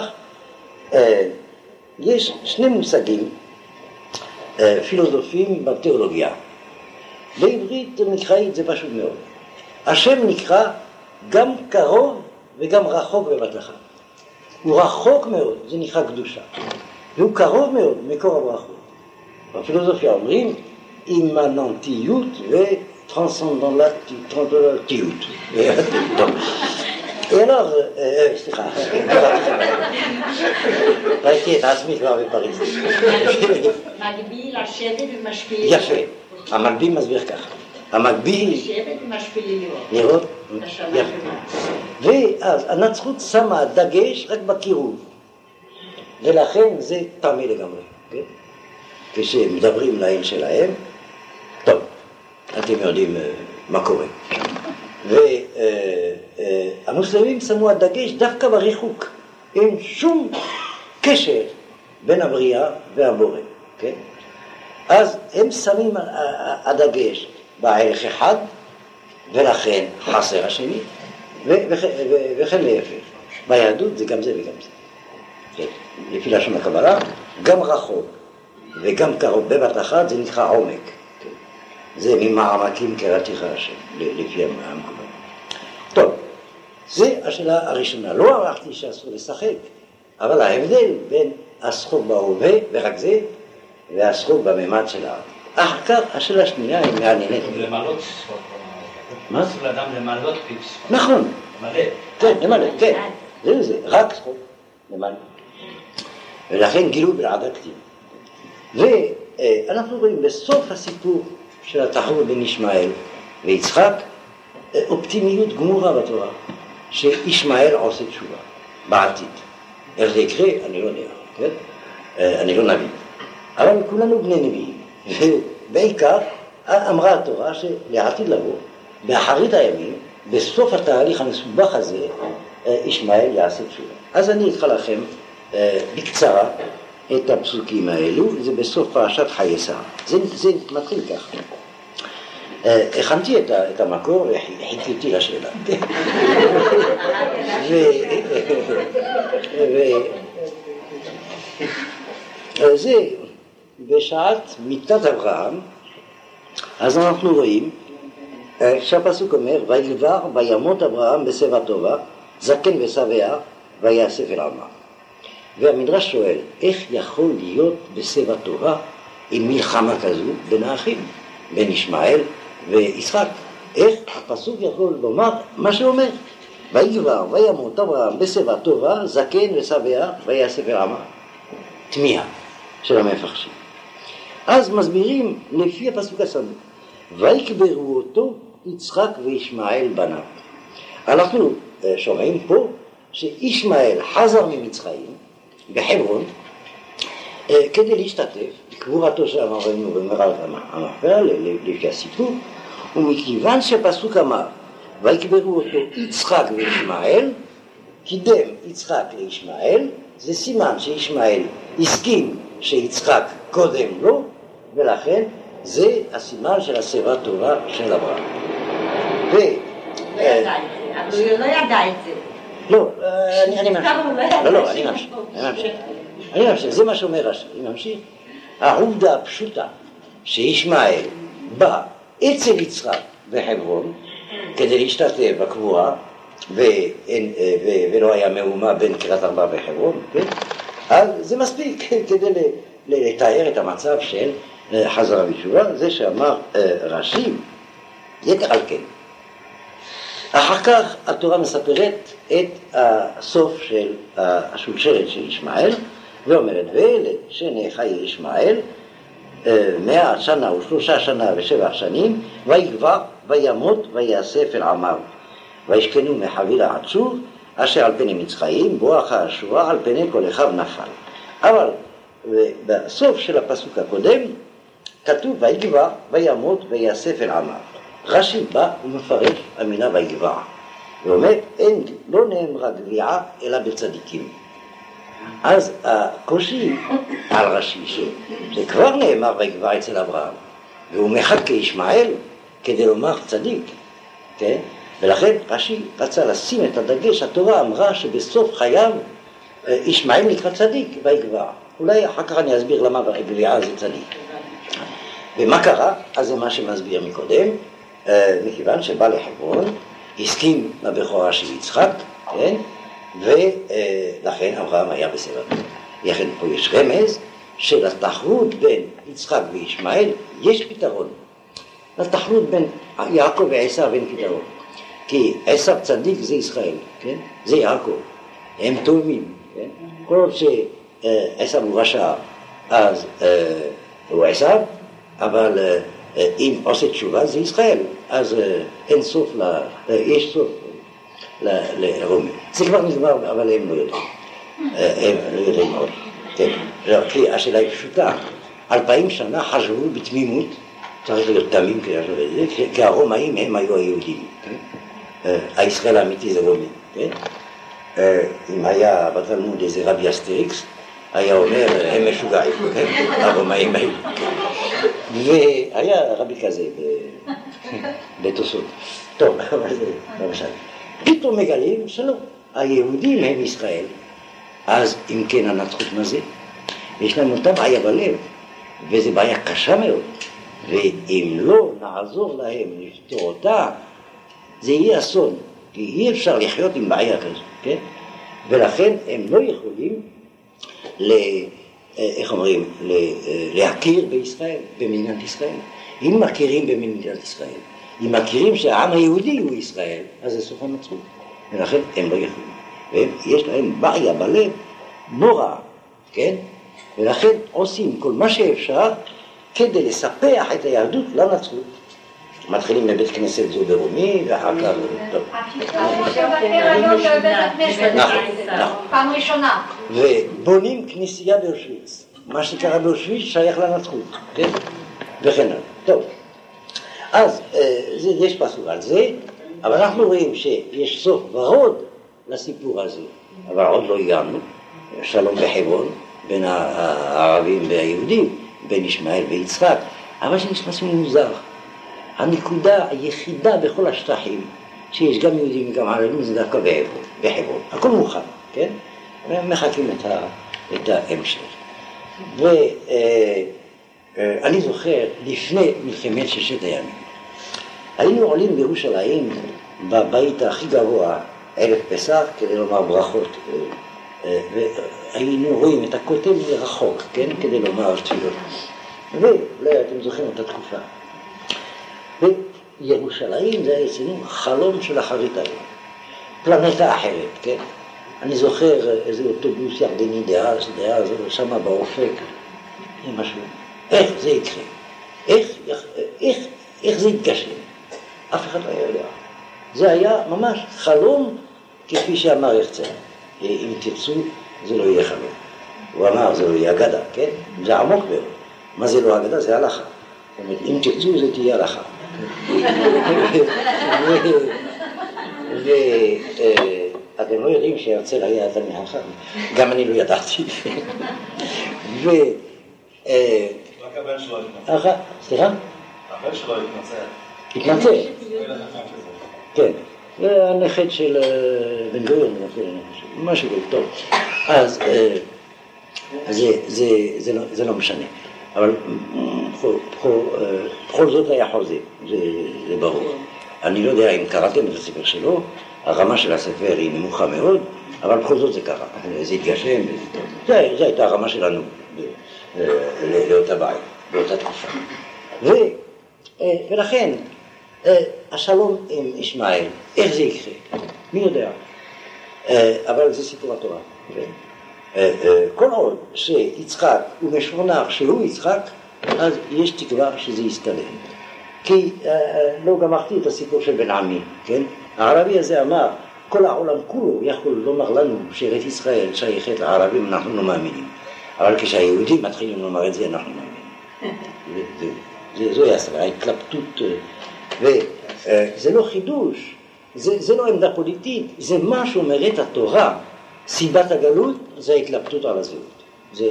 יש שני מושגים פילוסופיים בתיאולוגיה. בעברית מקראית זה פשוט מאוד. השם נקרא גם קרוב וגם רחוק בבת אחת. הוא רחוק מאוד, זה נקרא קדושה. והוא קרוב מאוד, מקור הברכות. בפילוסופיה אומרים אימננטיות וטרנסנדנטיות. alors, סליחה, ראיתי את עצמי כבר בפריז. מגביל, השבט ומשפיל. יפה, המגביל מסביר ככה. המגביל... שבט ומשפיל לראות? יפה. ואז הנצרות שמה דגש רק בקירוב. ולכן זה טמא לגמרי. כשמדברים לעין שלהם, טוב, אתם יודעים מה קורה. והמוסלמים שמו הדגש דווקא בריחוק. אין שום קשר בין הבריאה והבורא. כן? אז הם שמים הדגש בערך אחד, ולכן חסר השני, וכן להפך. ביהדות זה גם זה וגם זה. לפי לשון הקבלה, גם רחוק וגם קרוב בבת אחת, זה נקרא עומק. זה ממעמקים קראתיך השם, לפי המקובל. טוב, זה השאלה הראשונה. לא אמרתי שאסור לשחק, אבל ההבדל בין השחוק בהווה, ורק זה, והשחוק בממד של העתיד. אחר כך, השאלה השנייה היא מעניינת. למלות שחוק. מה? אסור לאדם למלות פיפס. נכון. מלא. כן, למלא, כן. זה רק צחוק, למעלה. ולכן גילו בלעדה כתיב. ואנחנו רואים בסוף הסיפור של התחרות בין ישמעאל ויצחק, אופטימיות גמורה בתורה, שישמעאל עושה תשובה בעתיד. איך זה יקרה? אני לא יודע, כן? אני לא נביא. אבל כולנו בני נביאים, ובעיקר אמרה התורה שלעתיד לבוא, באחרית הימים, בסוף התהליך המסובך הזה, ישמעאל יעשה תשובה. אז אני אקרא לכם בקצרה את הפסוקים האלו, זה בסוף פרשת חיי שרה. זה מתחיל כך. הכנתי את המקור וחיכיתי לשאלה. זה בשעת מיתת אברהם, אז אנחנו רואים שהפסוק אומר, ויגבר וימות אברהם בשיבה טובה, זקן ושבע ויאסף אל עמיו. והמדרש שואל, איך יכול להיות בשיבה טובה עם מלחמה כזו בין האחים, בין ישמעאל ויצחק? איך הפסוק יכול לומר מה שאומר? ויגבר וימות אברהם בשיבה טובה, זקן ושבע ויאסף אל עמיו. תמיהה של המפרשים. אז מסבירים לפי הפסוק הסמוך, ויקברו אותו יצחק וישמעאל בניו. אנחנו שומעים פה שישמעאל חזר ממצרים בחברון כדי להשתתף בקבורתו של אברהם במערת המכפלה לפי הסיפור, ומכיוון שהפסוק אמר ויקברו אותו יצחק וישמעאל, קידם יצחק לישמעאל, זה סימן שישמעאל הסכים שיצחק קודם לו, ולכן זה הסימן של השיבה טובה של אברהם. הוא לא ידע את זה. לא, אני ממשיך. לא, אני ממשיך. זה מה שאומר רש"י, אני ממשיך. העובדה הפשוטה שישמעאל בא אצל יצחק בחברון כדי להשתתף בקבורה, ולא היה מהומה בין קריית ארבע וחברון, אז זה מספיק כדי לתאר את המצב של חזרה בתשובה, זה שאמר רש"י, יתר על כן. אחר כך התורה מספרת את הסוף של השושלת של ישמעאל, ואומרת, ואלה שני חיי ישמעאל 100 שנה ו3 שנה ו7 שנים, ויגבר וימות ויאסף אל עמיו, וישכנו מחבילה עד שוב, אשר על פני מצרים, בואך השורה על פני כל אחיו נפל. אבל בסוף של הפסוק הקודם כתוב ויגבר וימות ויאסף אל עמיו. רש"י בא ומפרש המילה ויגבר, ואומר, לא נאמרה גביעה אלא בצדיקים. אז הקושי על רש"י שכבר נאמר ויגבר אצל אברהם, והוא מחכה ישמעאל כדי לומר צדיק, כן? ולכן רש"י רצה לשים את הדגש, התורה אמרה שבסוף חייו ישמעאל נקרא צדיק ויגבר. אולי אחר כך אני אסביר למה גביעה זה צדיק. ומה קרה? אז זה מה שמסביר מקודם, מכיוון שבא לחברון, הסכים לבכורה של יצחק, כן? ולכן אברהם היה בשיבה טובה. לכן פה יש רמז שלתחרות בין יצחק וישמעאל יש פתרון. לתחרות בין יעקב ועשיו אין פתרון. כי עשיו צדיק זה ישראל, כן? זה יעקב. הם תאומים, כן? כל עוד שעשיו הוא רשע, אז הוא עשיו, אבל אם עושה תשובה זה ישראל, אז אין סוף, יש סוף לרומי. זה כבר נגמר, אבל הם לא יודעים. הם לא יודעים עוד. כי השאלה היא פשוטה. 2000 שנה חשבו בתמימות, צריך להיות תמים כדי לחשוב את זה, כי הרומאים הם היו היהודים. הישראל האמיתי זה רומי. אם היה בתלמוד איזה רבי אסטריקס, היה אומר, הם משוגעים, הרומאים היו. והיה רבי כזה בתוספות. טוב, אבל זה למשל. פתאום מגלים שלא, היהודים הם ישראל. אז אם כן הנצחות מה זה? יש להם אותה בעיה בלב, וזו בעיה קשה מאוד. ואם לא נעזור להם לפתור אותה, זה יהיה אסון, כי אי אפשר לחיות עם בעיה כזו, כן? ולכן הם לא יכולים איך אומרים, להכיר בישראל, במדינת ישראל. אם מכירים במדינת ישראל, אם מכירים שהעם היהודי הוא ישראל, אז זה סוף הנצרות. ולכן הם לא יכולים. ויש להם בעיה בלב נורא, כן? ולכן עושים כל מה שאפשר כדי לספח את היהדות לנצרות. מתחילים בבית כנסת זו ברומי, ואחר כך... פעם ראשונה. ובונים כנסייה באושוויץ. מה שקרה באושוויץ שייך לנצרות, כן? וכן הלאה. טוב. אז יש פסוק על זה, אבל אנחנו רואים שיש סוף ורוד לסיפור הזה. אבל עוד לא הגענו. שלום בחברון, בין הערבים והיהודים, בין ישמעאל ויצחק. אבל יש משהו מוזר. הנקודה היחידה בכל השטחים, שיש גם יהודים וגם ערבים, זה דווקא בחברון. הכל מוכן, כן? ומחכים את ההמשך. ואני זוכר, לפני מלחמת ששת הימים, היינו עולים בירושלים בבית הכי גבוה, ערב פסח, כדי לומר ברכות, והיינו רואים את הכותל מרחוק, כן? כדי לומר תפילות. ואולי אתם זוכרים את התקופה. וירושלים זה אצלנו חלום של אחרית היום, פלנטה אחרת, כן? אני זוכר איזה אוטובוס ירדני דאז, שמה באופק, משהו, איך זה יקרה? איך זה יתגשם? אף אחד לא יודע. זה היה ממש חלום, כפי שאמר יחצן. אם תרצו, זה לא יהיה חלום. הוא אמר, זה לא יהיה אגדה, כן? זה עמוק מאוד. מה זה לא אגדה? זה הלכה. זאת אומרת, אם תרצו, זה תהיה הלכה. ואתם לא יודעים שהרצל היה תלמיד חכם. גם אני לא ידעתי. רק הבן שלו התנצל. סליחה? הבן שלו התנצל. התנצל? כן. זה הנכד של בן גוריון, משהו טוב. אז זה לא משנה. אבל בכל זאת היה חוזה, זה ברור. אני לא יודע אם קראתם את הספר שלו, הרמה של הספר היא נמוכה מאוד, אבל בכל זאת זה קרה. זה התגשם, זו הייתה הרמה שלנו לאותה בעיה, באותה תקופה. ולכן, השלום עם ישמעאל, איך זה יקרה? מי יודע? אבל זה סיפור התורה. כל עוד שיצחק הוא משונח שהוא יצחק, אז יש תקווה שזה יסתלם. כי לא גמרתי את הסיפור של בן עמי, כן? הערבי הזה אמר, כל העולם כולו יכול לומר לנו שארץ ישראל שייכת לערבים, אנחנו לא מאמינים. אבל כשהיהודים מתחילים לומר את זה, אנחנו מאמינים. זו ההתלבטות, וזה לא חידוש, זה לא עמדה פוליטית, זה מה שאומרת התורה. סיבת הגלות זה ההתלבטות על הזהות. זה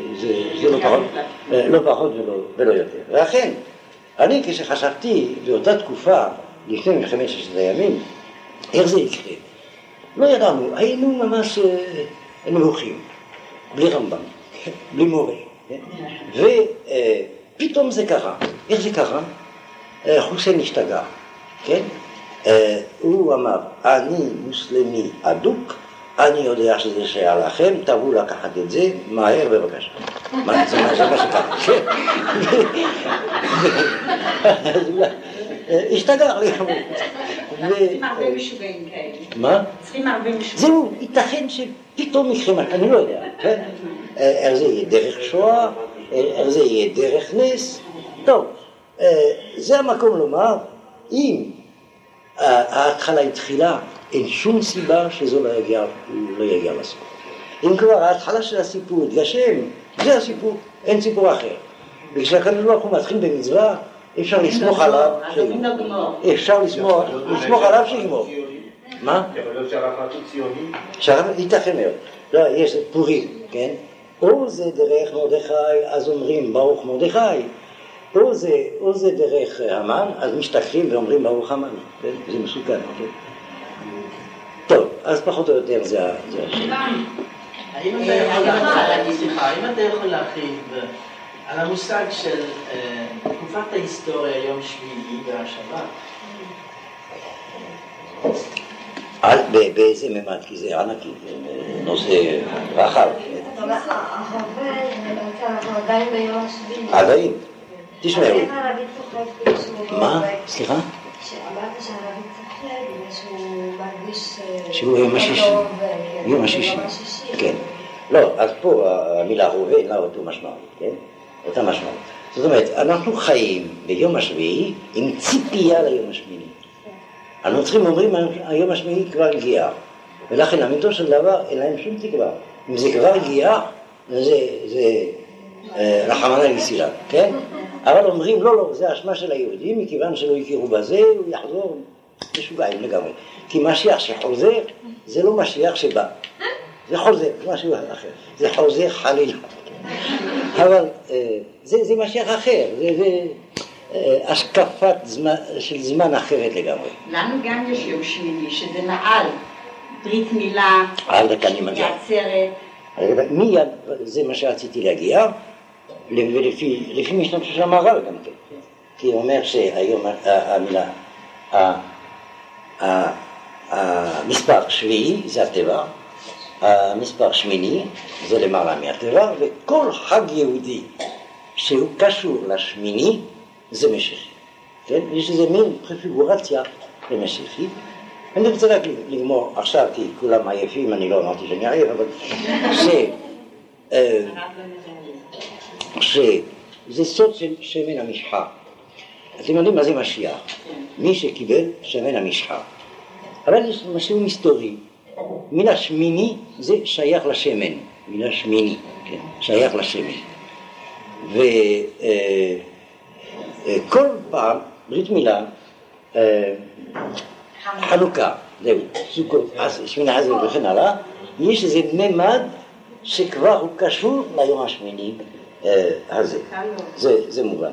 לא פחות ולא יותר. ואכן, אני כשחשבתי באותה תקופה, לפני מלחמת ששת הימים, איך זה יקרה? לא ידענו, היינו ממש נמוכים, בלי רמב"ם, בלי מורה. ופתאום זה קרה. איך זה קרה? חוסיין השתגע, כן? הוא אמר, אני מוסלמי אדוק, אני יודע שזה שייך לכם, תבואו לקחת את זה, מהר בבקשה. זה מה שקרה. השתגע לגמרי. צריכים הרבה משוגעים כאלה. מה? צריכים הרבה משוגעים. זהו, ייתכן שפתאום יקרה, אני לא יודע, כן? איך זה יהיה דרך שואה, איך זה יהיה דרך נס. טוב, זה המקום לומר, אם ההתחלה התחילה, אין שום סיבה שזו לא יגיע לסוף. אם כבר ההתחלה של הסיפור התגשם, זה הסיפור, אין סיפור אחר. וכשהקדוש ברוך הוא מתחיל במצווה, אפשר לסמוך עליו שיגמור. אפשר לסמוך עליו שיגמור. מה? יכול להיות שהרב נתון ציוני? שהרב ייתכן מאוד. לא, יש פורים, כן? או זה דרך מרדכי, אז אומרים ברוך מרדכי. או זה דרך המן, אז משתכחים ואומרים ברוך המן. זה מסוכן, כן? טוב, אז פחות או יותר זה השאלה. האם אתה יכול להרחיב על המושג של תקופת ההיסטוריה, יום שביעי והשבת? באיזה ממד? כי זה ענקי, נושא רחב. אנחנו עדיין ביום השביעי. עדיין? תשמעו. איך הערבית צוחקת? מה? סליחה? שאמרת שהערבית צוחקת. בגלל שהוא מרגיש שהוא יום השישי. יום השישי. כן. לא, אז פה המילה רובה אינה אותו משמעות, כן? אותה משמעות. זאת אומרת, אנחנו חיים ביום השביעי עם ציפייה ליום השמיני. הנוצרים אומרים, היום השמיני כבר הגיע. ולכן אמיתו של דבר אין להם שום תקווה. אם זה כבר הגיע, זה רחמנא ליצלן, כן? אבל אומרים, לא, זה האשמה של היהודים, מכיוון שלא הכירו בזה, הוא יחזור משוגעים לגמרי. כי משיח שחוזר, זה לא משיח שבא. זה חוזר, זה משהו אחר. זה חוזר חלילה. אבל זה משיח אחר, זה השקפת של זמן אחרת לגמרי. לנו גם יש יום שמיני, שזה מעל ברית מילה, עצרת. מיד, זה מה שרציתי להגיע, ולפי משנת של המהר"ל גם כן. כי הוא אומר שהיום המילה, המספר שביעי זה הטבע, המספר שמיני זה למעלה מהטבע, וכל חג יהודי שהוא קשור לשמיני זה משיחי. כן? יש איזה מין פרפיגורציה למשיחי. אני רוצה רק לגמור עכשיו, כי כולם עייפים, אני לא אמרתי שאני עייף, אבל שזה סוד של שמן המשחה. אתם יודעים מה זה משיח? מי שקיבל שמן המשחה. אבל יש משהו היסטורי. מילה שמיני זה שייך לשמן. מילה שמיני, כן, שייך לשמן. וכל פעם, ברית מילה, חנוכה, זהו, סוכות, שמיני עזר וכן הלאה, יש איזה ממד שכבר הוא קשור ליום השמיני הזה. זה מובן.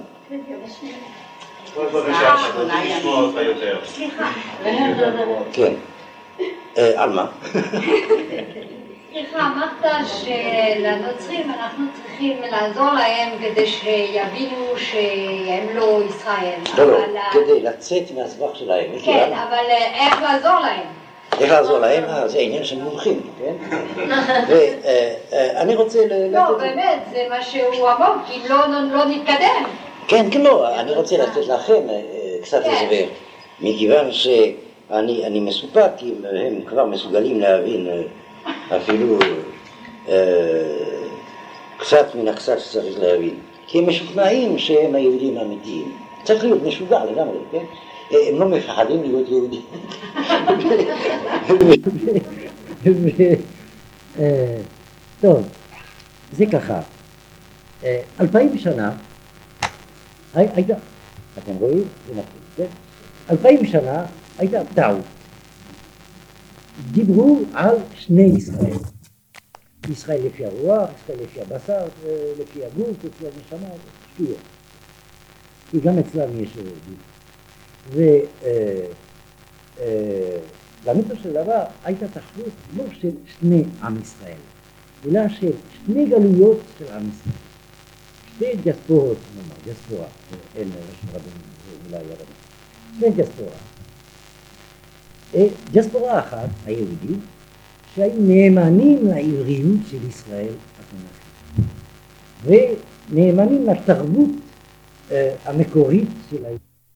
סליחה. כן. על מה? סליחה, אמרת שלנוצרים אנחנו צריכים לעזור להם כדי שיבינו שהם לא ישראל. לא, כדי לצאת מהסבך שלהם. כן, אבל איך לעזור להם? איך לעזור להם? זה עניין של מומחים, כן? ואני רוצה... לא, באמת, זה משהו עמוק, אם לא נתקדם. כן, כן, לא, אני רוצה לתת לכם קצת הסבר. מכיוון שאני מסופק אם הם כבר מסוגלים להבין אפילו קצת מן הקצת שצריך להבין. כי הם משוכנעים שהם היהודים האמיתיים. צריך להיות משוגע לגמרי, כן? הם לא מפחדים להיות יהודים. טוב, זה ככה. 2000 שנה, הייתה, אתם רואים? זה נכון, כן? 2000 שנה הייתה טעות. דיברו על שני ישראל. ישראל לפי הרוח, ישראל לפי הבשר, לפי הגוף, לפי הנשמה, שטויות. כי גם אצלם יש דיבור. ולאמיתו של דבר הייתה תחרות לא של שני עם ישראל, אלא של שני גלויות של עם ישראל. שתי דיאספורות, נאמר, דיאספורה, אין ראשון רבים, זה מילה ירדית. שני דיאספורה. דיאספורה אחת, היהודים, שהיו נאמנים לעבריות של ישראל התנ"כית, ונאמנים לתרבות המקורית של היהודים.